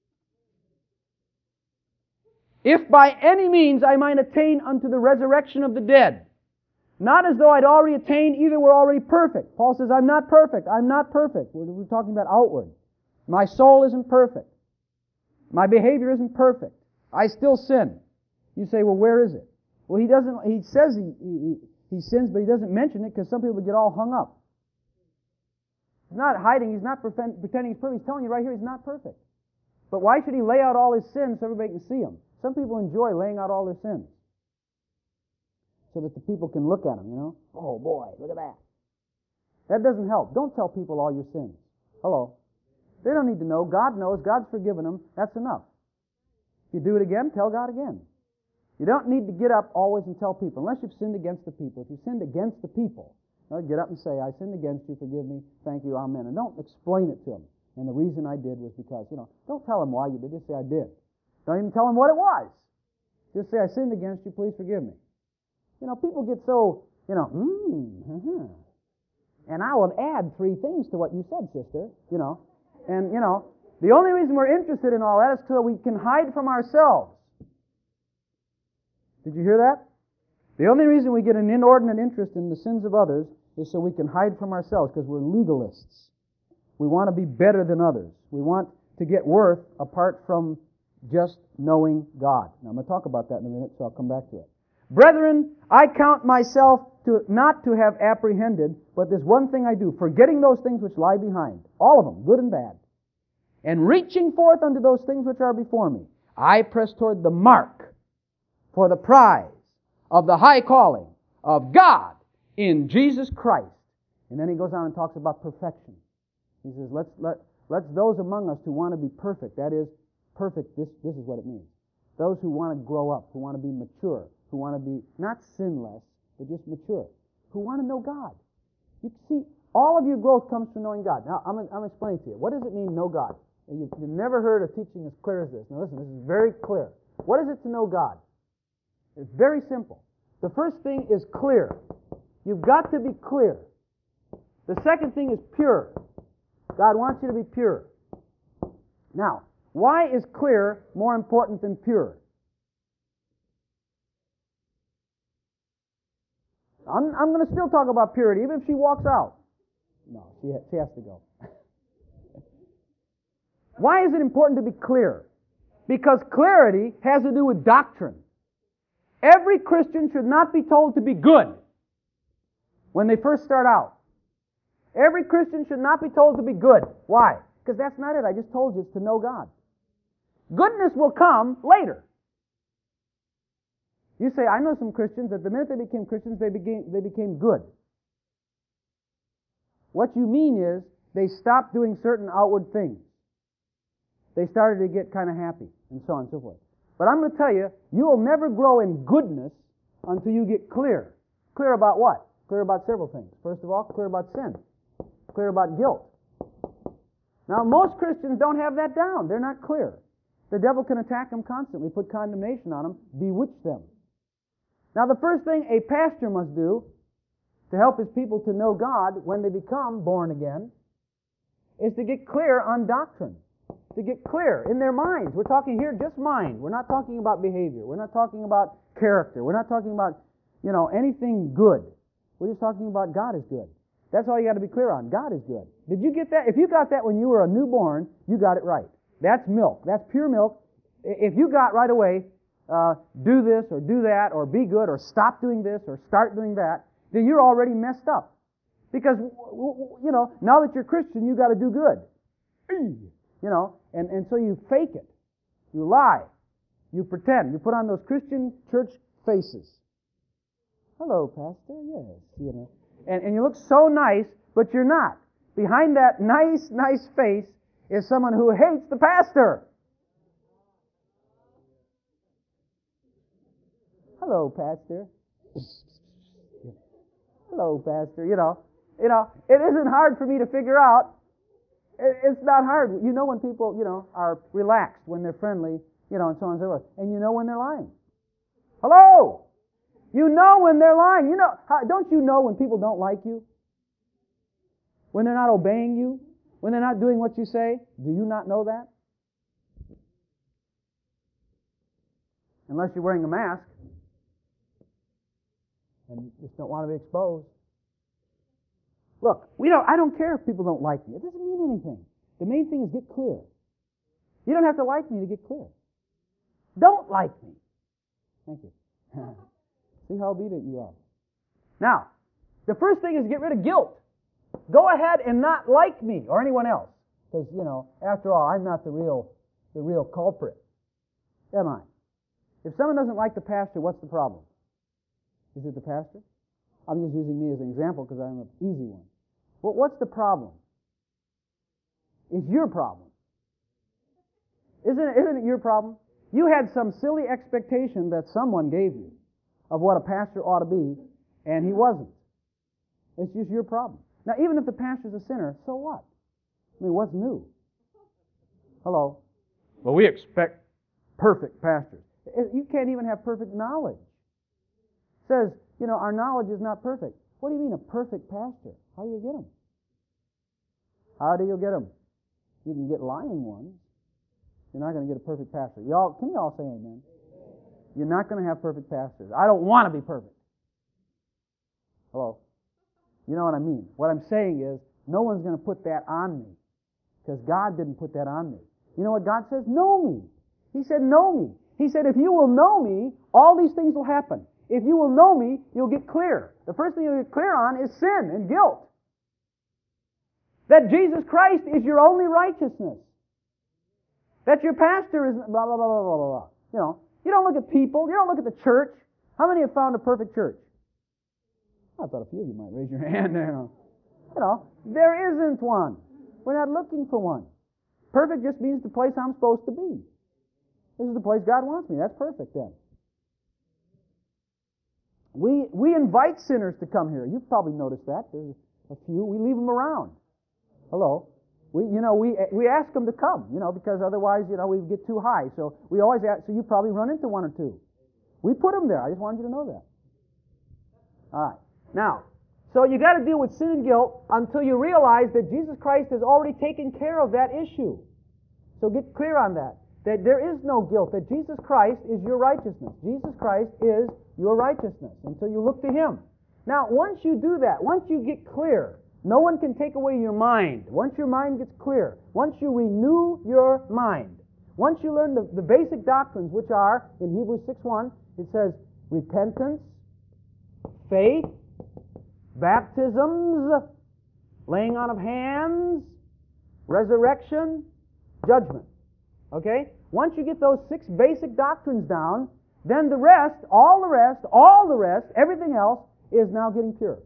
If by any means I might attain unto the resurrection of the dead. Not as though I'd already attained, either we're already perfect. Paul says, I'm not perfect. I'm not perfect. We're, we're talking about outward. My soul isn't perfect. My behavior isn't perfect. I still sin. You say, well, where is it? Well, he doesn't, he says he, he, he sins, but he doesn't mention it because some people get all hung up. He's not hiding. He's not pretending he's perfect. He's telling you right here he's not perfect. But why should he lay out all his sins so everybody can see them? Some people enjoy laying out all their sins so that the people can look at them, you know. Oh, boy, look at that. That doesn't help. Don't tell people all your sins. Hello. They don't need to know. God knows. God's forgiven them. That's enough. If you do it again, tell God again. You don't need to get up always and tell people, unless you've sinned against the people. If you've sinned against the people, well, get up and say, I sinned against you, forgive me, thank you, amen. And don't explain it to them. And the reason I did was because, you know, don't tell them why you did. Just say, I did. Don't even tell them what it was. Just say, I sinned against you, please forgive me. You know, people get so, you know, mm, uh-huh. And I will add three things to what you said, sister, you know. And, you know, the only reason we're interested in all that is so we can hide from ourselves. Did you hear that? The only reason we get an inordinate interest in the sins of others is so we can hide from ourselves, because we're legalists. We want to be better than others. We want to get worth apart from just knowing God. Now, I'm going to talk about that in a minute, so I'll come back to it. Brethren, I count myself to not to have apprehended, but there's one thing I do, forgetting those things which lie behind, all of them, good and bad, and reaching forth unto those things which are before me, I press toward the mark for the prize of the high calling of God in Jesus Christ. And then he goes on and talks about perfection. He says, let's let let's those among us who want to be perfect, that is, perfect, this, this is what it means. Those who want to grow up, who want to be mature, who want to be not sinless, but just mature, who want to know God. You see, all of your growth comes from knowing God. Now, I'm, I'm explaining to you. What does it mean, know God? You've, you've never heard a teaching as clear as this. Now listen, this is very clear. What is it to know God? It's very simple. The first thing is clear. You've got to be clear. The second thing is pure. God wants you to be pure. Now, why is clear more important than pure? I'm, I'm going to still talk about purity, even if she walks out. No, she, ha- she has to go. Why is it important to be clear? Because clarity has to do with doctrine. Every Christian should not be told to be good when they first start out. Every Christian should not be told to be good. Why? Because that's not it. I just told you it's to know God. Goodness will come later. You say, I know some Christians that the minute they became Christians, they became, they became good. What you mean is, they stopped doing certain outward things. They started to get kind of happy, and so on and so forth. But I'm going to tell you, you will never grow in goodness until you get clear. Clear about what? Clear about several things. First of all, clear about sin. Clear about guilt. Now, most Christians don't have that down. They're not clear. The devil can attack them constantly, put condemnation on them, bewitch them. Now, the first thing a pastor must do to help his people to know God when they become born again is to get clear on doctrine. To get clear in their minds. We're talking here just mind. We're not talking about behavior. We're not talking about character. We're not talking about, you know, anything good. We're just talking about God is good. That's all you got to be clear on. God is good. Did you get that? If you got that when you were a newborn, you got it right. That's milk. That's pure milk. If you got right away, uh, do this or do that or be good or stop doing this or start doing that, then you're already messed up. Because, you know, now that you're Christian, you got to do good. You know, and, and so you fake it. You lie. You pretend. You put on those Christian church faces. Hello, Pastor. Yes, you know. And, and you look so nice, but you're not. Behind that nice, nice face is someone who hates the pastor. Hello, Pastor. Hello, Pastor. You know, you know, it isn't hard for me to figure out. It's not hard. You know when people, you know, are relaxed, when they're friendly, you know, and so on and so forth. And you know when they're lying. Hello! You know when they're lying. You know, how, don't you know when people don't like you? When they're not obeying you? When they're not doing what you say? Do you not know that? Unless you're wearing a mask and just don't want to be exposed. Look, we don't, I don't care if people don't like me. It doesn't mean anything. The main thing is get clear. You don't have to like me to get clear. Don't like me. Thank you. See how obedient you are. Now, the first thing is get rid of guilt. Go ahead and not like me or anyone else. Because, you know, after all, I'm not the real, the real culprit. Am I? If someone doesn't like the pastor, what's the problem? Is it the pastor? I'm just using me as an example because I'm an easy one. Well, what's the problem? It's your problem. Isn't it, isn't it your problem? You had some silly expectation that someone gave you of what a pastor ought to be, and he wasn't. It's just your problem. Now, even if the pastor's a sinner, so what? I mean, what's new? Hello? Well, we expect perfect pastors. You can't even have perfect knowledge. It says, you know, our knowledge is not perfect. What do you mean a perfect pastor? How do you get them? How do you get them? You can get lying ones. You're not going to get a perfect pastor. Y'all, can you all say amen? You're not going to have perfect pastors. I don't want to be perfect. Hello? You know what I mean? What I'm saying is, no one's going to put that on me. Because God didn't put that on me. You know what God says? Know me. He said, know me. He said, if you will know me, all these things will happen. If you will know me, you'll get clear. The first thing you'll get clear on is sin and guilt. That Jesus Christ is your only righteousness. That your pastor is blah, blah, blah, blah, blah, blah. You know, you don't look at people. You don't look at the church. How many have found a perfect church? I thought a few of you might raise your hand. You know, you know there isn't one. We're not looking for one. Perfect just means the place I'm supposed to be. This is the place God wants me. That's perfect then. We we invite sinners to come here. You've probably noticed that. There's a few. We leave them around. Hello. We you know we we ask them to come. You know because otherwise you know we get too high. So we always ask. So you probably run into one or two. We put them there. I just wanted you to know that. All right. Now, so you got to deal with sin and guilt until you realize that Jesus Christ has already taken care of that issue. So get clear on that. That there is no guilt. That Jesus Christ is your righteousness. Jesus Christ is your righteousness until you look to Him. Now, once you do that, once you get clear, no one can take away your mind. Once your mind gets clear, once you renew your mind, once you learn the, the basic doctrines, which are, in Hebrews six one, it says repentance, faith, baptisms, laying on of hands, resurrection, judgment. Okay? Once you get those six basic doctrines down, then the rest, all the rest, all the rest, everything else is now getting pure.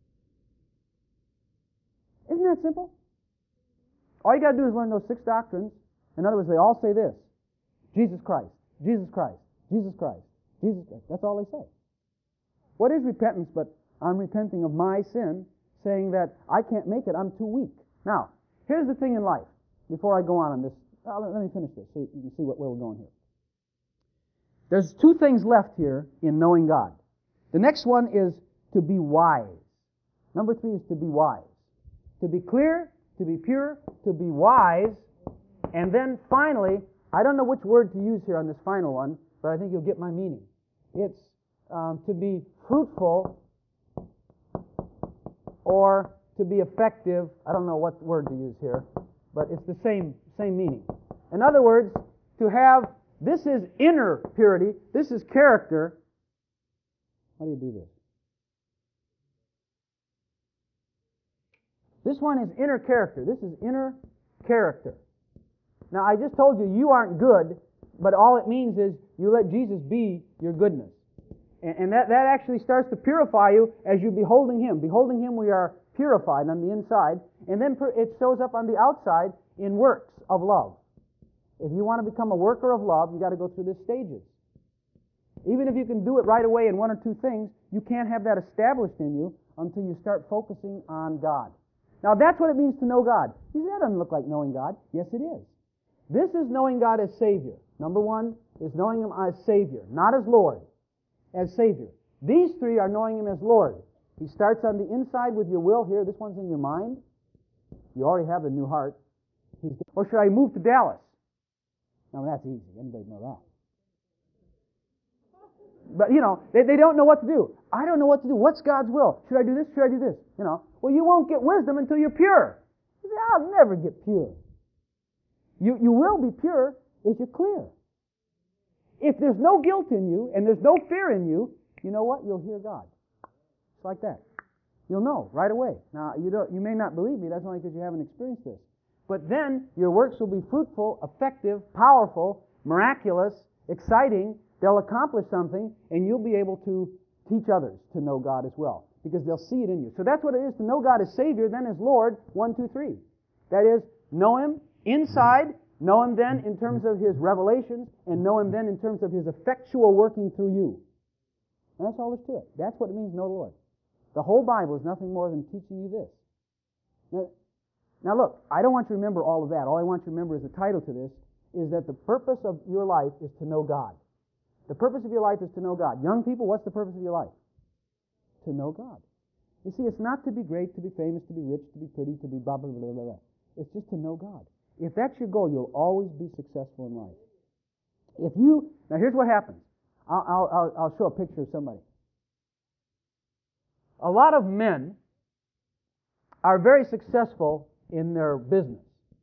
Isn't that simple? All you got to do is learn those six doctrines. In other words, they all say this: Jesus Christ, Jesus Christ, Jesus Christ, Jesus Christ. That's all they say. What is repentance but I'm repenting of my sin, saying that I can't make it, I'm too weak. Now, here's the thing in life, before I go on on this. Uh, let, let me finish this so you can see what, where we're going here. There's two things left here in knowing God. The next one is to be wise. Number three is to be wise. To be clear, to be pure, to be wise, and then finally, I don't know which word to use here on this final one, but I think you'll get my meaning. It's um, to be fruitful or to be effective. I don't know what word to use here, but it's the same, same meaning. In other words, to have, this is inner purity, this is character. How do you do this? This one is inner character. This is inner character. Now, I just told you, you aren't good, but all it means is you let Jesus be your goodness. And, and that, that actually starts to purify you as you beholding Him. Beholding Him, we are purified on the inside, and then it shows up on the outside in works of love. If you want to become a worker of love, you've got to go through these stages. Even if you can do it right away in one or two things, you can't have that established in you until you start focusing on God. Now, that's what it means to know God. You say, that doesn't look like knowing God. Yes, it is. This is knowing God as Savior. Number one is knowing Him as Savior, not as Lord, as Savior. These three are knowing Him as Lord. He starts on the inside with your will here. This one's in your mind. You already have the new heart. He's, or should I move to Dallas? Now, that's easy. Anybody know that? But, you know, they, they don't know what to do. I don't know what to do. What's God's will? Should I do this? Should I do this? You know, well, you won't get wisdom until you're pure. You say, I'll never get pure. You, you will be pure if you're clear. If there's no guilt in you and there's no fear in you, you know what? You'll hear God. It's like that. You'll know right away. Now, you don't. You may not believe me. That's only because you haven't experienced this. But then your works will be fruitful, effective, powerful, miraculous, exciting. They'll accomplish something, and you'll be able to teach others to know God as well, because they'll see it in you. So that's what it is to know God as Savior, then as Lord, one, two, three. That is, know Him inside, know Him then in terms of His revelations, and know Him then in terms of His effectual working through you. And that's all there's to it. That's what it means to know the Lord. The whole Bible is nothing more than teaching you this. Now, now look, I don't want you to remember all of that. All I want you to remember is the title to this, is that the purpose of your life is to know God. The purpose of your life is to know God. Young people, what's the purpose of your life? To know God. You see, it's not to be great, to be famous, to be rich, to be pretty, to be blah, blah, blah, blah, blah. It's just to know God. If that's your goal, you'll always be successful in life. If you, now here's what happens. I'll, I'll, I'll show a picture of somebody. A lot of men are very successful in their business.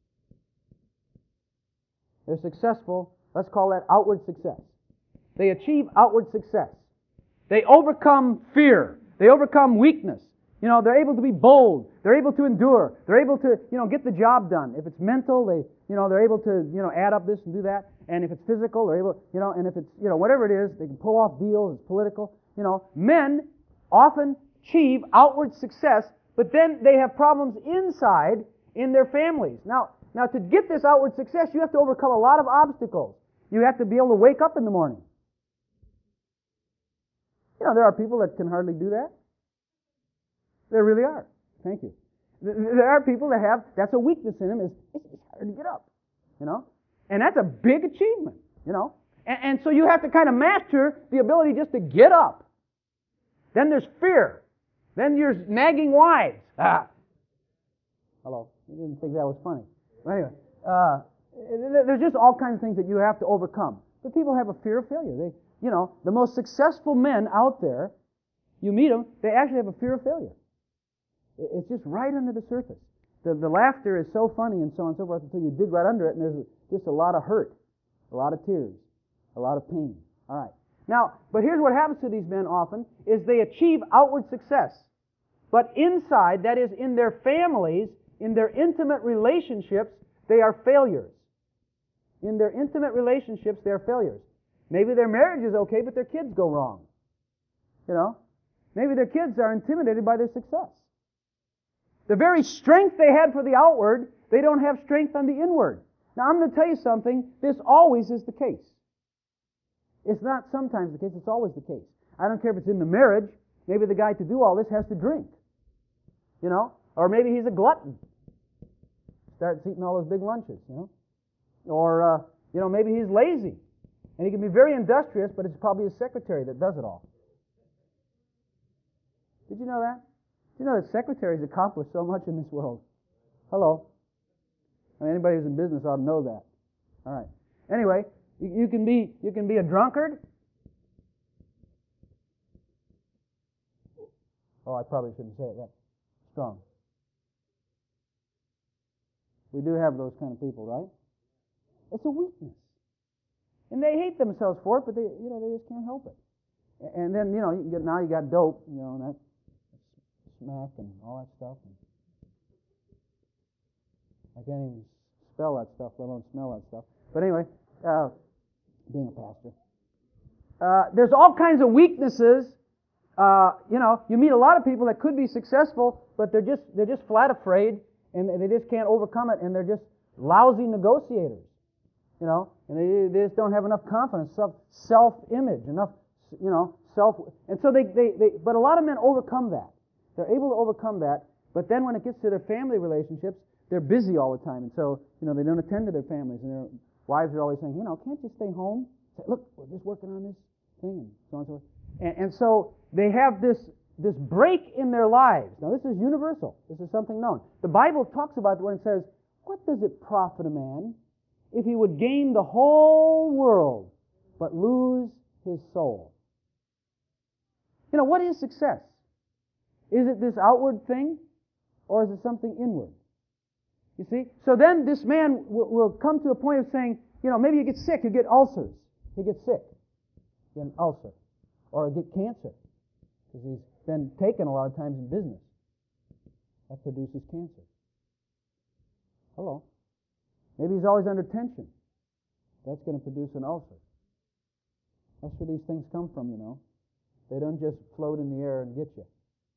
They're successful, let's call that outward success. They achieve outward success. They overcome fear. They overcome weakness. You know, they're able to be bold. They're able to endure. They're able to, you know, get the job done. If it's mental, they, you know, they're able to, you know, add up this and do that. And if it's physical, they're able, you know, and if it's, you know, whatever it is, they can pull off deals. It's political. You know, men often achieve outward success, but then they have problems inside in their families. Now, now to get this outward success, you have to overcome a lot of obstacles. You have to be able to wake up in the morning. You know, there are people that can hardly do that. There really are. Thank you. There are people that have, that's a weakness in them, is it's hard to get up. You know? And that's a big achievement, you know? And, and so you have to kind of master the ability just to get up. Then there's fear. Then there's nagging wives. Ah. Hello. You didn't think that was funny. But anyway, uh, there's just all kinds of things that you have to overcome. But people have a fear of failure. They, you know, the most successful men out there, You meet them, they actually have a fear of failure. It's just right under the surface. The, the laughter is so funny and so on and so forth until you dig right under it, and there's just a lot of hurt, a lot of tears, a lot of pain. All right. Now, but here's what happens to these men often, is they achieve outward success. But inside, that is, in their families, in their intimate relationships, they are failures. In their intimate relationships, they are failures. Maybe their marriage is okay, but their kids go wrong. You know? Maybe their kids are intimidated by their success. The very strength they had for the outward, they don't have strength on the inward. Now, I'm going to tell you something. This always is the case. It's not sometimes the case. It's always the case. I don't care if it's in the marriage. Maybe the guy to do all this has to drink. You know? Or maybe he's a glutton. Starts eating all those big lunches, you know? Or, uh, you know, maybe he's lazy. And he can be very industrious, but it's probably his secretary that does it all. Did you know that? Did you know that secretaries accomplish so much in this world? Hello. I mean, anybody who's in business ought to know that. All right. Anyway, you, you can be you can be a drunkard. Oh, I probably shouldn't say it that strong. We do have those kind of people, right? It's a weakness. And they hate themselves for it, but they you know they just can't help it. And then, you know, you get, now you got dope, you know, and that smack and all that stuff. And I can't even spell that stuff, let alone smell that stuff. But anyway, uh, being a pastor. Uh, there's all kinds of weaknesses. Uh, you know, you meet a lot of people that could be successful, but they're just they're just flat afraid, and they just can't overcome it, and they're just lousy negotiators. You know, and they, they just don't have enough confidence, self self-image, enough, you know, self. And so they, they, they, but a lot of men overcome that. They're able to overcome that, but then when it gets to their family relationships, they're busy all the time, and so, you know, they don't attend to their families, and their wives are always saying, you know, can't you stay home? Say, look, we're just working on this thing, and so on and so forth. And, and so they have this, this break in their lives. Now, this is universal. This is something known. The Bible talks about it when it says, what does it profit a man if he would gain the whole world but lose his soul? You know, what is success? Is it this outward thing, or is it something inward? You see? So then this man will, will come to a point of saying, you know, maybe you get sick, you get ulcers. You get sick, you get an ulcer. Or you get cancer, because he's been taken a lot of times in business. That produces cancer. Hello. Maybe he's always under tension. That's going to produce an ulcer. That's where these things come from, you know. They don't just float in the air and get you.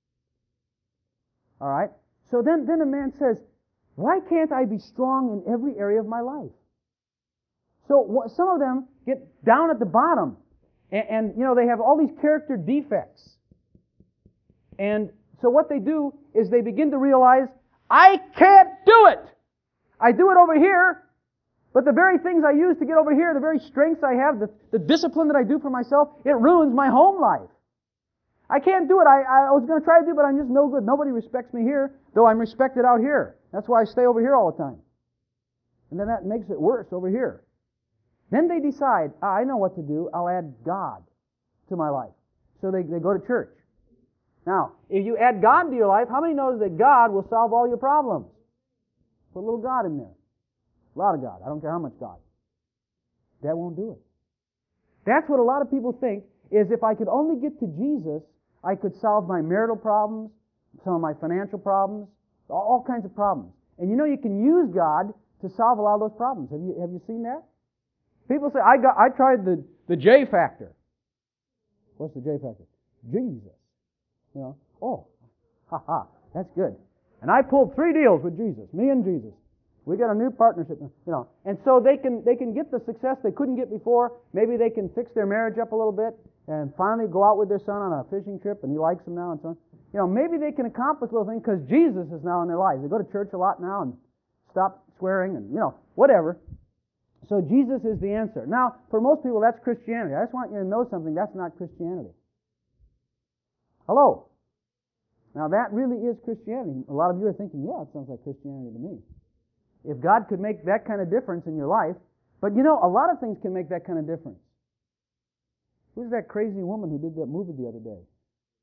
All right? So then, then a man says, why can't I be strong in every area of my life? So wh- some of them get down at the bottom, and, and, you know, they have all these character defects. And so what they do is they begin to realize, I can't do it! I do it over here, but the very things I use to get over here, the very strengths I have, the, the discipline that I do for myself, it ruins my home life. I can't do it. I, I was going to try to do it, but I'm just no good. Nobody respects me here, though I'm respected out here. That's why I stay over here all the time. And then that makes it worse over here. Then they decide, ah, I know what to do. I'll add God to my life. So they, they go to church. Now, if you add God to your life, how many knows that God will solve all your problems? Put a little God in there. A lot of God. I don't care how much God. That won't do it. That's what a lot of people think, is if I could only get to Jesus, I could solve my marital problems, some of my financial problems, all kinds of problems. And you know you can use God to solve a lot of those problems. Have you have you seen that? People say, I got I tried the, the J factor. What's the J factor? Jesus. You know, oh, ha ha, that's good. And I pulled three deals with Jesus, me and Jesus. We got a new partnership, you know. And so they can they can get the success they couldn't get before. Maybe they can fix their marriage up a little bit and finally go out with their son on a fishing trip, and he likes them now and so on. You know, maybe they can accomplish little things because Jesus is now in their lives. They go to church a lot now and stop swearing and, you know, whatever. So Jesus is the answer. Now, for most people, that's Christianity. I just want you to know something. That's not Christianity. Hello? Now, that really is Christianity. A lot of you are thinking, yeah, it sounds like Christianity to me. If God could make that kind of difference in your life, but you know, a lot of things can make that kind of difference. Who's that crazy woman who did that movie the other day?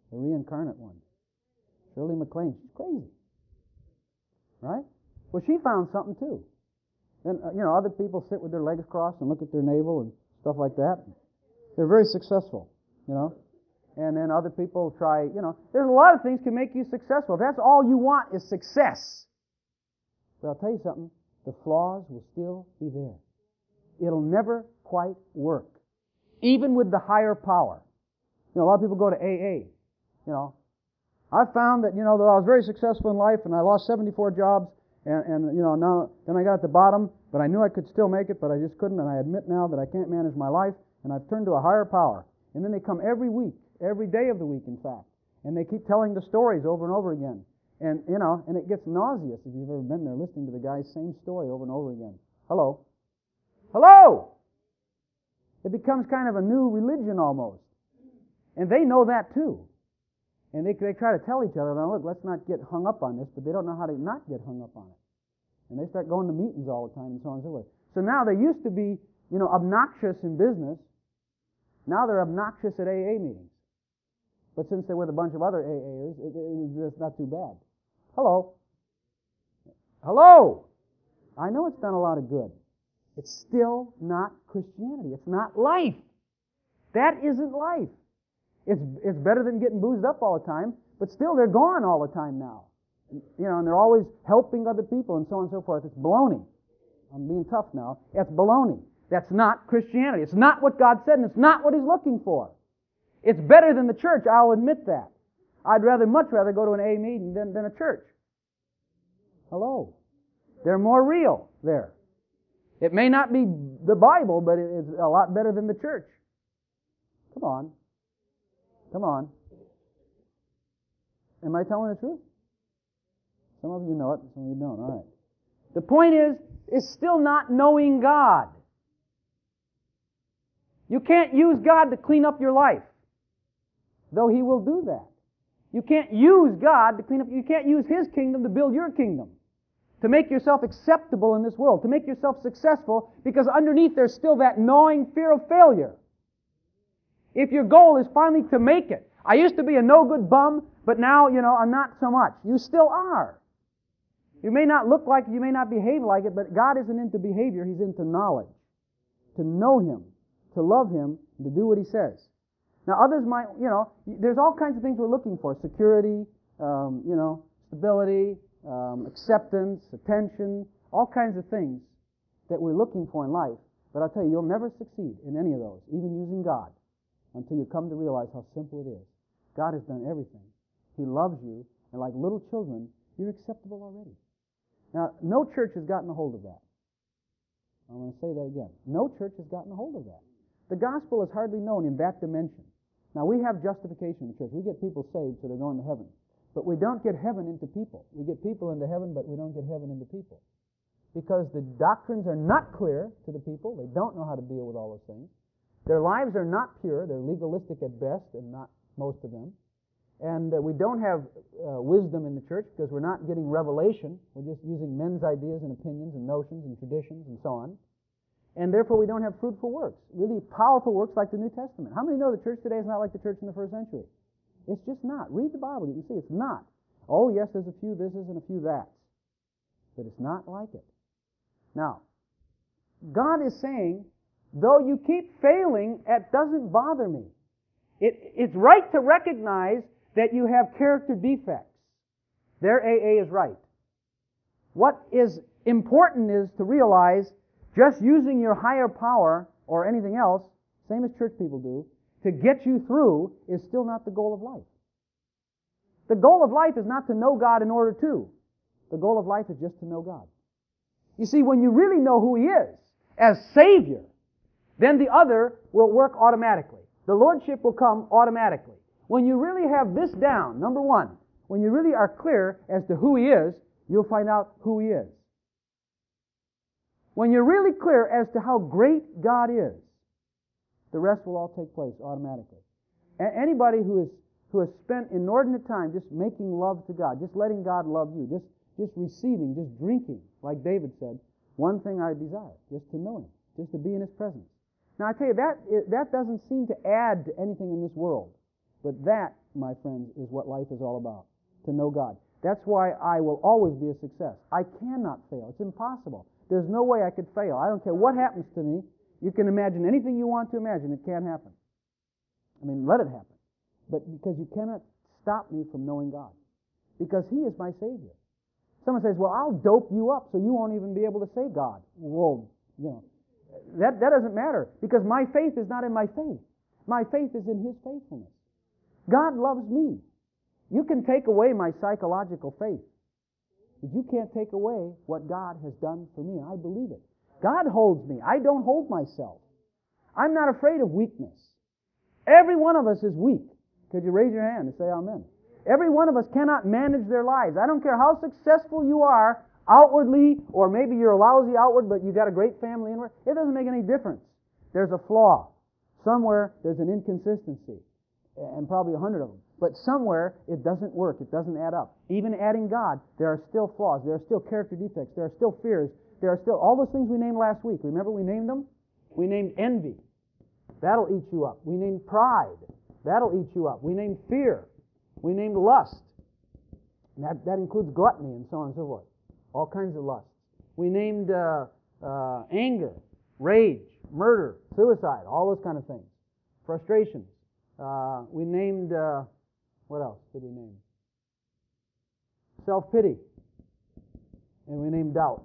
the reincarnate one. Shirley MacLaine, she's crazy. Right? Well, she found something too. Then, uh, you know, other people sit with their legs crossed and look at their navel and stuff like that. They're very successful, you know. And then other people try, you know, there's a lot of things can make you successful. If that's all you want is success. But I'll tell you something, the flaws will still be there. It'll never quite work. Even with the higher power. You know, a lot of people go to A A. You know, I found that, you know, though I was very successful in life and I lost seventy-four jobs and, and you know, now, then I got at the bottom, but I knew I could still make it, but I just couldn't, and I admit now that I can't manage my life, and I've turned to a higher power. And then they come every week, every day of the week, in fact, and they keep telling the stories over and over again. And, you know, and it gets nauseous if you've ever been there listening to the guy's same story over and over again. Hello? Hello! It becomes kind of a new religion almost. And they know that too. And they, they try to tell each other, now look, let's not get hung up on this, but they don't know how to not get hung up on it. And they start going to meetings all the time and so on and so forth. So now they used to be, you know, obnoxious in business. Now they're obnoxious at A A meetings. But since they're with a bunch of other A A'ers, it, it, it's not too bad. Hello? Hello? I know it's done a lot of good. It's still not Christianity. It's not life. That isn't life. It's it's better than getting boozed up all the time, but still they're gone all the time now. You know, and they're always helping other people and so on and so forth. It's baloney. I'm being tough now. It's baloney. That's not Christianity. It's not what God said, and it's not what He's looking for. It's better than the church, I'll admit that. I'd rather, much rather go to an A A meeting than, than a church. Hello. They're more real there. It may not be the Bible, but it's a lot better than the church. Come on. Come on. Am I telling the truth? Some of you know it, some of you don't. All right. The point is, it's still not knowing God. You can't use God to clean up your life, though He will do that. You can't use God to clean up, you can't use His kingdom to build your kingdom, to make yourself acceptable in this world, to make yourself successful, because underneath there's still that gnawing fear of failure. If your goal is finally to make it, I used to be a no-good bum, but now, you know, I'm not so much. You still are. You may not look like it, you may not behave like it, but God isn't into behavior, He's into knowledge. To know Him, to love Him, and to do what He says. Now others might, you know, there's all kinds of things we're looking for. Security, um, you know, stability, um, acceptance, attention, all kinds of things that we're looking for in life. But I'll tell you, you'll never succeed in any of those, even using God, until you come to realize how simple it is. God has done everything. He loves you, and like little children, you're acceptable already. Now, no church has gotten a hold of that. I'm going to say that again. No church has gotten a hold of that. The gospel is hardly known in that dimension. Now, we have justification in the church. We get people saved so they're going to heaven. But we don't get heaven into people. We get people into heaven, but we don't get heaven into people. Because the doctrines are not clear to the people. They don't know how to deal with all those things. Their lives are not pure. They're legalistic at best, and not most of them. And uh, we don't have uh, wisdom in the church because we're not getting revelation. We're just using men's ideas and opinions and notions and traditions and so on. And therefore we don't have fruitful works, really powerful works like the New Testament. How many know the church today is not like the church in the first century? It's just not. Read the Bible, you can see it's not. Oh yes, there's a few thises and a few that's. But it's not like it. Now, God is saying, though you keep failing, it doesn't bother me. It, it's right to recognize that you have character defects. Their A A is right. What is important is to realize just using your higher power or anything else, same as church people do, to get you through is still not the goal of life. The goal of life is not to know God in order to. The goal of life is just to know God. You see, when you really know who He is as Savior, then the other will work automatically. The Lordship will come automatically. When you really have this down, number one, when you really are clear as to who He is, you'll find out who He is. When you're really clear as to how great God is, the rest will all take place automatically. A- anybody who is who has spent inordinate time just making love to God, just letting God love you, just, just receiving, just drinking, like David said, one thing I desire, just to know Him, just to be in His presence. Now I tell you, that that doesn't seem to add to anything in this world, but that my friends, is what life is all about, to know God. That's why I will always be a success. I cannot fail. It's impossible. There's no way I could fail. I don't care what happens to me. You can imagine anything you want to imagine. It can't happen. I mean, let it happen. But because you cannot stop me from knowing God. Because He is my Savior. Someone says, well, I'll dope you up so you won't even be able to say God. Well, you know, that, that doesn't matter. Because my faith is not in my faith. My faith is in His faithfulness. God loves me. You can take away my psychological faith, but you can't take away what God has done for me, and I believe it. God holds me. I don't hold myself. I'm not afraid of weakness. Every one of us is weak. Could you raise your hand and say amen? Every one of us cannot manage their lives. I don't care how successful you are outwardly, or maybe you're a lousy outward, but you got a great family inward. It doesn't make any difference. There's a flaw. Somewhere there's an inconsistency, and probably a hundred of them. But somewhere it doesn't work. It doesn't add up. Even adding God, there are still flaws. There are still character defects. There are still fears. There are still all those things we named last week. Remember we named them? We named envy. That'll eat you up. We named pride. That'll eat you up. We named fear. We named lust. And that, that includes gluttony and so on and so forth. All kinds of lusts. We named uh, uh, anger, rage, murder, suicide, all those kind of things. Frustrations. Uh, we named... Uh, What else did we name? Self-pity. And we named doubt.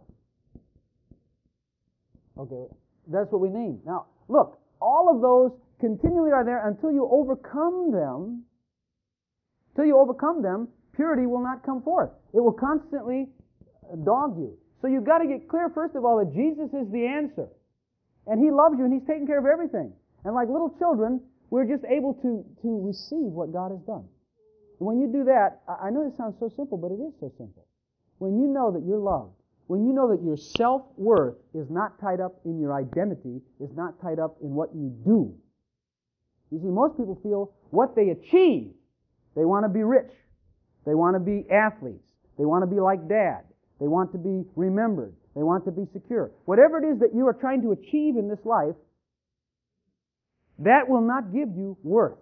Okay, that's what we named. Now, look, all of those continually are there until you overcome them. Until you overcome them, purity will not come forth. It will constantly dog you. So you've got to get clear, first of all, that Jesus is the answer. And He loves you and He's taking care of everything. And like little children, we're just able to, to receive what God has done. When you do that, I know this sounds so simple, but it is so simple. When you know that you're loved, when you know that your self-worth is not tied up in your identity, is not tied up in what you do. You see, most people feel what they achieve. They want to be rich. They want to be athletes. They want to be like Dad. They want to be remembered. They want to be secure. Whatever it is that you are trying to achieve in this life, that will not give you worth.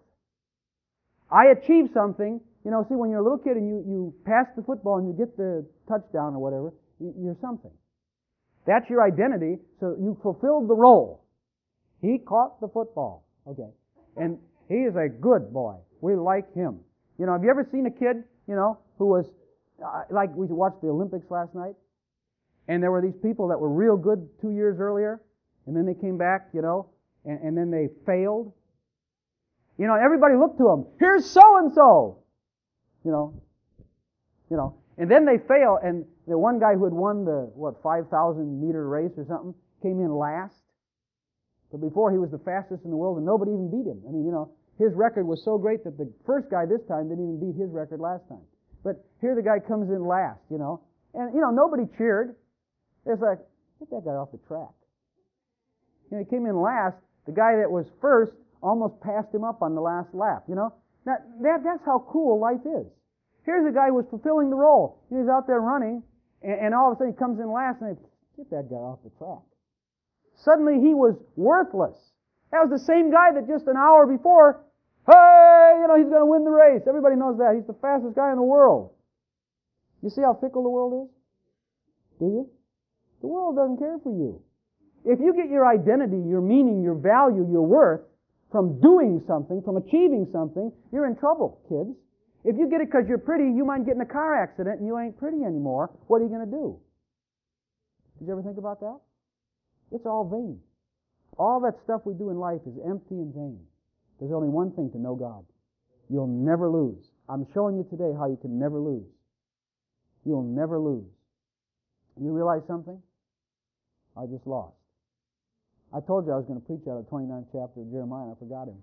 I achieved something. You know, see, when you're a little kid and you, you pass the football and you get the touchdown or whatever, you're something. That's your identity, so you fulfilled the role. He caught the football. Okay. And he is a good boy. We like him. You know, have you ever seen a kid, you know, who was, uh, like we watched the Olympics last night, and there were these people that were real good two years earlier, and then they came back, you know, and, and then they failed. You know, everybody looked to them. Here's so-and-so. You know, you know, and then they fail, and the one guy who had won the, what, five thousand meter race or something, came in last. But before, he was the fastest in the world, and nobody even beat him. I mean, you know, his record was so great that the first guy this time didn't even beat his record last time. But here the guy comes in last, you know, and, you know, nobody cheered. It's like, get that guy off the track. You know, he came in last. The guy that was first almost passed him up on the last lap, you know. Now, that, that's how cool life is. Here's a guy who was fulfilling the role. He was out there running, and, and all of a sudden he comes in last, and they get that guy off the track. Suddenly he was worthless. That was the same guy that just an hour before, hey, you know, he's going to win the race. Everybody knows that. He's the fastest guy in the world. You see how fickle the world is? Do you? The world doesn't care for you. If you get your identity, your meaning, your value, your worth from doing something, from achieving something, you're in trouble, kids. If you get it because you're pretty, you might get in a car accident and you ain't pretty anymore. What are you going to do? Did you ever think about that? It's all vain. All that stuff we do in life is empty and vain. There's only one thing: to know God. You'll never lose. I'm showing you today how you can never lose. You'll never lose. You realize something? I just lost. I told you I was going to preach out of the twenty-ninth chapter of Jeremiah, and I forgot him.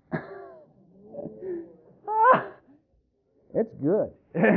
ah, it's good.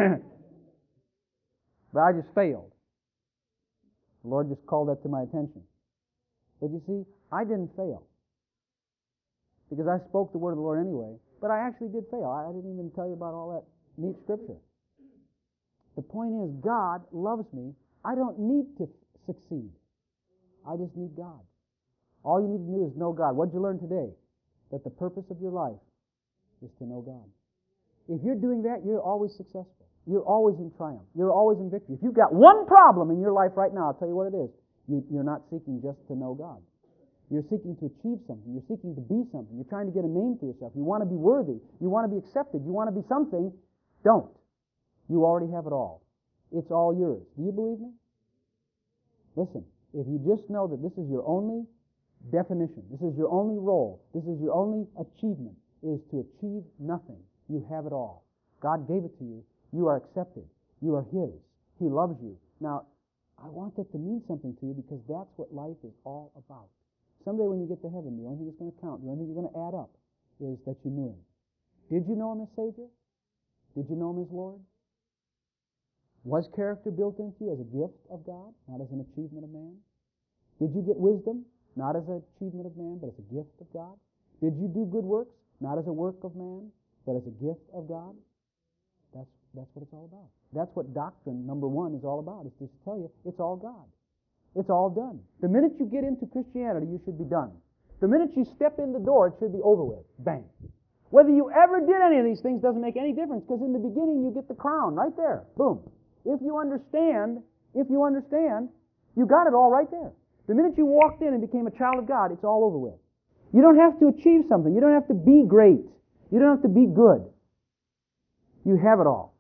But I just failed. The Lord just called that to my attention. But you see, I didn't fail. Because I spoke the word of the Lord anyway. But I actually did fail. I didn't even tell you about all that neat scripture. The point is, God loves me. I don't need to succeed. I just need God. All you need to do is know God. What did you learn today? That the purpose of your life is to know God. If you're doing that, you're always successful. You're always in triumph. You're always in victory. If you've got one problem in your life right now, I'll tell you what it is. You, you're not seeking just to know God. You're seeking to achieve something. You're seeking to be something. You're trying to get a name for yourself. You want to be worthy. You want to be accepted. You want to be something. Don't. You already have it all. It's all yours. Do you believe me? Listen, if you just know that this is your only definition, this is your only role, this is your only achievement, is to achieve nothing. You have it all. God gave it to you. You are accepted. You are His. He loves you. Now, I want that to mean something to you because that's what life is all about. Someday when you get to heaven, the only thing that's going to count, the only thing you're going to add up is that you knew Him. Did you know Him as Savior? Did you know Him as Lord? Was character built into you as a gift of God, not as an achievement of man? Did you get wisdom, not as an achievement of man, but as a gift of God? Did you do good works, not as a work of man, but as a gift of God? That's, that's what it's all about. That's what doctrine number one is all about, is to tell you it's all God. It's all done. The minute you get into Christianity, you should be done. The minute you step in the door, it should be over with. Bang. Whether you ever did any of these things doesn't make any difference, because in the beginning you get the crown right there. Boom. If you understand, if you understand, you got it all right there. The minute you walked in and became a child of God, it's all over with. You don't have to achieve something. You don't have to be great. You don't have to be good. You have it all.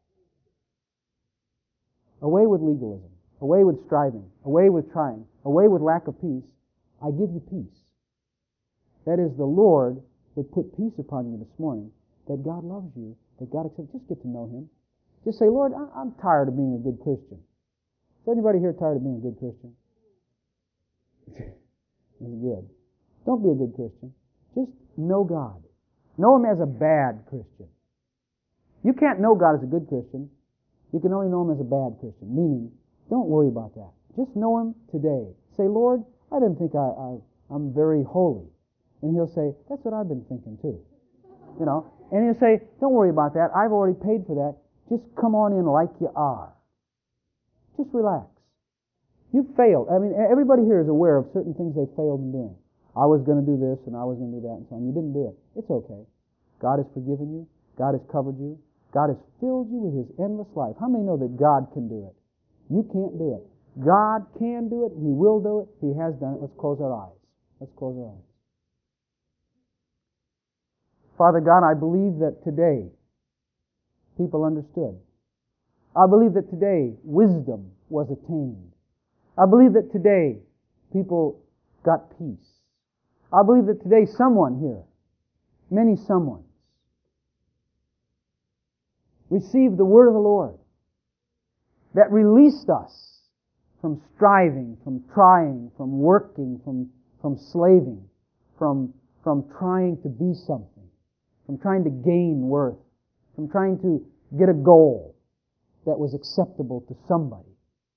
Away with legalism. Away with striving. Away with trying. Away with lack of peace. I give you peace. That is, the Lord would put peace upon you this morning, that God loves you, that God accepts. Just get to know Him. Just say, Lord, I'm tired of being a good Christian. Is anybody here tired of being a good Christian? That's good. Don't be a good Christian. Just know God. Know Him as a bad Christian. You can't know God as a good Christian. You can only know Him as a bad Christian. Meaning, don't worry about that. Just know Him today. Say, Lord, I didn't think I, I, I'm very holy. And He'll say, that's what I've been thinking too. You know, and He'll say, don't worry about that. I've already paid for that. Just come on in like you are. Just relax. You've failed. I mean, everybody here is aware of certain things they failed in doing. I was going to do this and I was going to do that and so on. You didn't do it. It's okay. God has forgiven you. God has covered you. God has filled you with His endless life. How many know that God can do it? You can't do it. God can do it. He will do it. He has done it. Let's close our eyes. Let's close our eyes. Father God, I believe that today people understood. I believe that today wisdom was attained. I believe that today people got peace. I believe that today someone here, many someones, received the word of the Lord that released us from striving, from trying, from working, from, from slaving, from, from trying to be something, from trying to gain worth, from trying to get a goal that was acceptable to somebody.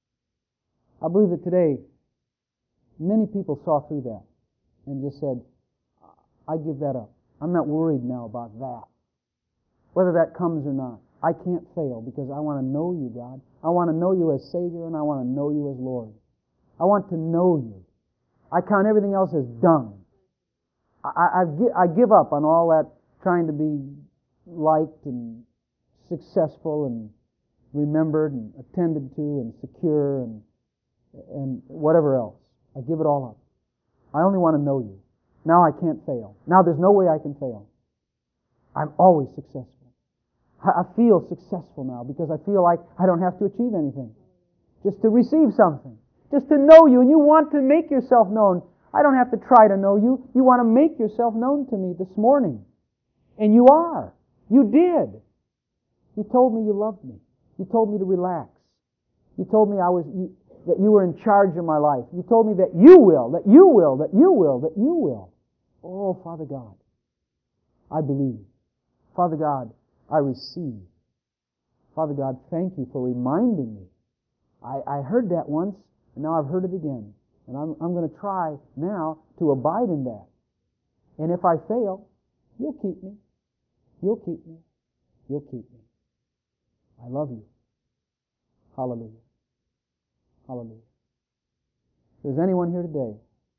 I believe that today many people saw through that and just said, I give that up. I'm not worried now about that. Whether that comes or not. I can't fail because I want to know You, God. I want to know You as Savior and I want to know You as Lord. I want to know You. I count everything else as dung. I, I, I give up on all that trying to be liked and successful and remembered and attended to and secure and and whatever else. I give it all up. I only want to know You. Now I can't fail. Now there's no way I can fail. I'm always successful. I feel successful now because I feel like I don't have to achieve anything. Just to receive something. Just to know You. And you want to make yourself known. I don't have to try to know You. You want to make yourself known to me this morning. And You are. You did. You told me You loved me. You told me to relax. You told me I was you, that You were in charge of my life. You told me that You will, that You will, that You will, that You will. Oh, Father God, I believe. Father God, I receive. Father God, thank You for reminding me. I, I heard that once, and now I've heard it again. And I'm, I'm going to try now to abide in that. And if I fail, You'll keep me. You'll keep me. You'll keep me. I love You. Hallelujah. Hallelujah. If there's anyone here today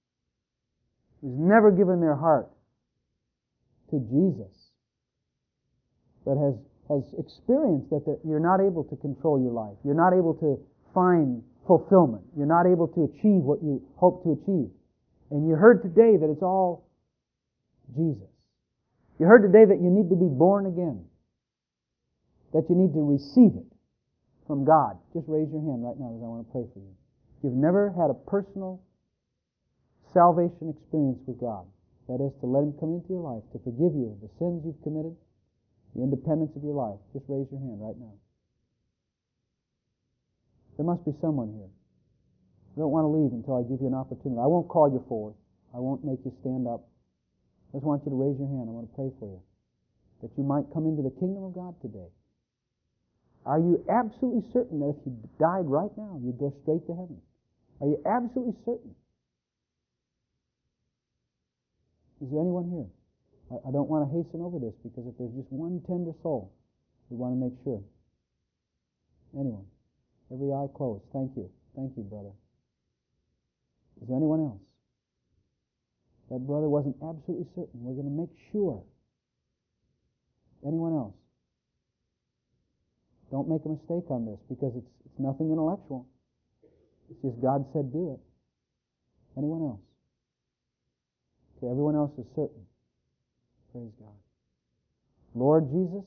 who's never given their heart to Jesus, that has has experienced that you're not able to control your life. You're not able to find fulfillment. You're not able to achieve what you hope to achieve. And you heard today that it's all Jesus. You heard today that you need to be born again. That you need to receive it from God. Just raise your hand right now as I want to pray for you. If you've never had a personal salvation experience with God, that is to let Him come into your life, to forgive you of the sins you've committed, the independence of your life, just raise your hand right now. There must be someone here. I don't want to leave until I give you an opportunity. I won't call you forward. I won't make you stand up. I just want you to raise your hand. I want to pray for you, that you might come into the kingdom of God today. Are you absolutely certain that if you died right now, you'd go straight to heaven? Are you absolutely certain? Is there anyone here? I, I don't want to hasten over this, because if there's just one tender soul, we want to make sure. Anyone? Every eye closed. Thank you. Thank you, brother. Is there anyone else? That brother wasn't absolutely certain. We're going to make sure. Anyone else? Don't make a mistake on this, because it's, it's nothing intellectual. It's just God said do it. Anyone else? Okay, everyone else is certain. Praise God. Lord Jesus,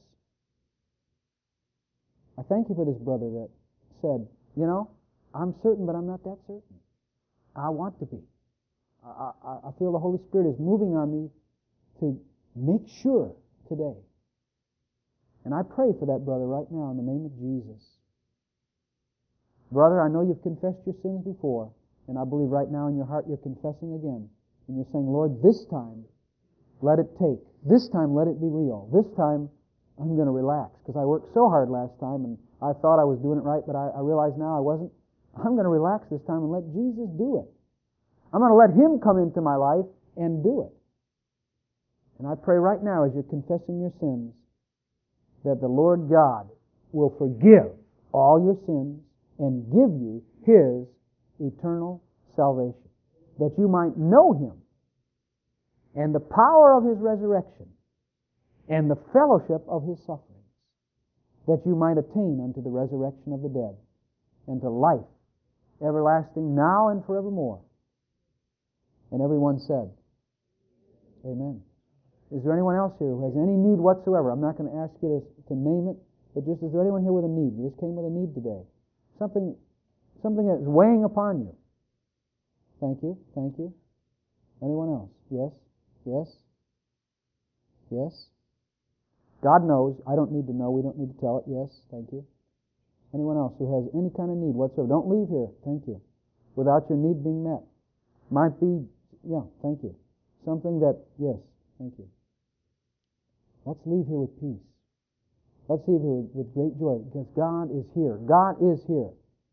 I thank you for this brother that said, you know, I'm certain, but I'm not that certain. I want to be. I, I, I feel the Holy Spirit is moving on me to make sure today. And I pray for that brother right now in the name of Jesus. Brother, I know you've confessed your sins before, and I believe right now in your heart you're confessing again. And you're saying, Lord, this time, let it take. This time, let it be real. This time, I'm going to relax, because I worked so hard last time, and I thought I was doing it right, but I, I realize now I wasn't. I'm going to relax this time and let Jesus do it. I'm going to let Him come into my life and do it. And I pray right now, as you're confessing your sins, that the Lord God will forgive all your sins and give you His eternal salvation, that you might know Him and the power of His resurrection and the fellowship of His sufferings, that you might attain unto the resurrection of the dead and to life everlasting now and forevermore. And everyone said, Amen. Is there anyone else here who has any need whatsoever? I'm not going to ask you to, to name it, but just is there anyone here with a need? You just came with a need today. Something, something that's weighing upon you. Thank you. Thank you. Anyone else? Yes? Yes? Yes? God knows. I don't need to know. We don't need to tell it. Yes? Thank you. Anyone else who has any kind of need whatsoever? Don't leave here. Thank you. Without your need being met. Might be, yeah, thank you. Something that, yes, thank you. Let's leave here with peace. Let's leave here with, with great joy, because God is here. God is here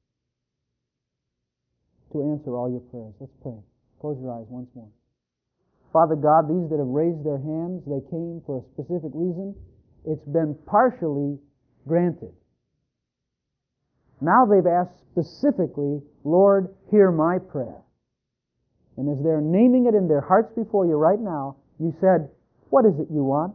to answer all your prayers. Let's pray. Close your eyes once more. Father God, these that have raised their hands, they came for a specific reason. It's been partially granted. Now they've asked specifically, Lord, hear my prayer. And as they're naming it in their hearts before you right now, you said, what is it you want?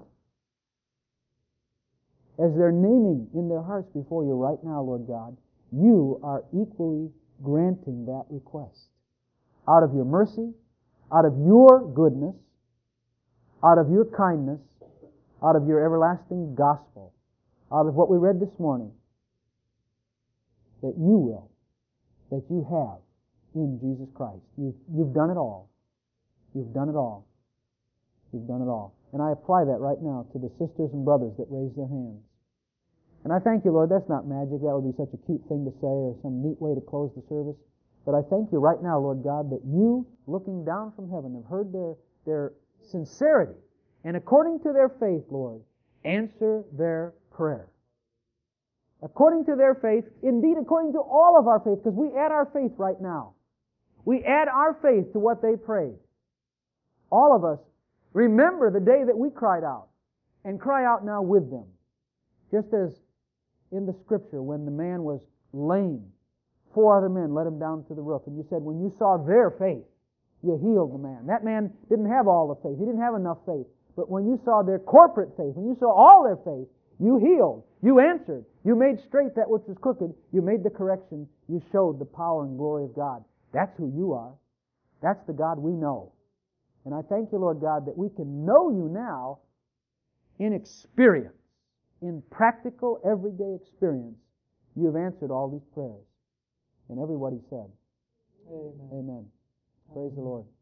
As they're naming in their hearts before you right now, Lord God, you are equally granting that request. Out of your mercy, out of your goodness, out of your kindness, out of your everlasting gospel, out of what we read this morning, that you will, that you have in Jesus Christ. You've, you've done it all. You've done it all. You've done it all. And I apply that right now to the sisters and brothers that raise their hands. And I thank you, Lord, that's not magic. That would be such a cute thing to say or some neat way to close the service. But I thank you right now, Lord God, that you, looking down from heaven, have heard their, their sincerity. And according to their faith, Lord, answer their prayer. According to their faith, indeed according to all of our faith, because we add our faith right now. We add our faith to what they prayed. All of us remember the day that we cried out, and cry out now with them. Just as in the Scripture, when the man was lame, four other men led him down to the roof, and you said, when you saw their faith, you healed the man. That man didn't have all the faith. He didn't have enough faith. But when you saw their corporate faith, when you saw all their faith, You healed. You answered. You made straight that which was crooked. You made the correction. You showed the power and glory of God. That's who you are. That's the God we know. And I thank you, Lord God, that we can know you now in experience, in practical, everyday experience. You have answered all these prayers. And everybody said, Amen. Amen. Praise the Lord.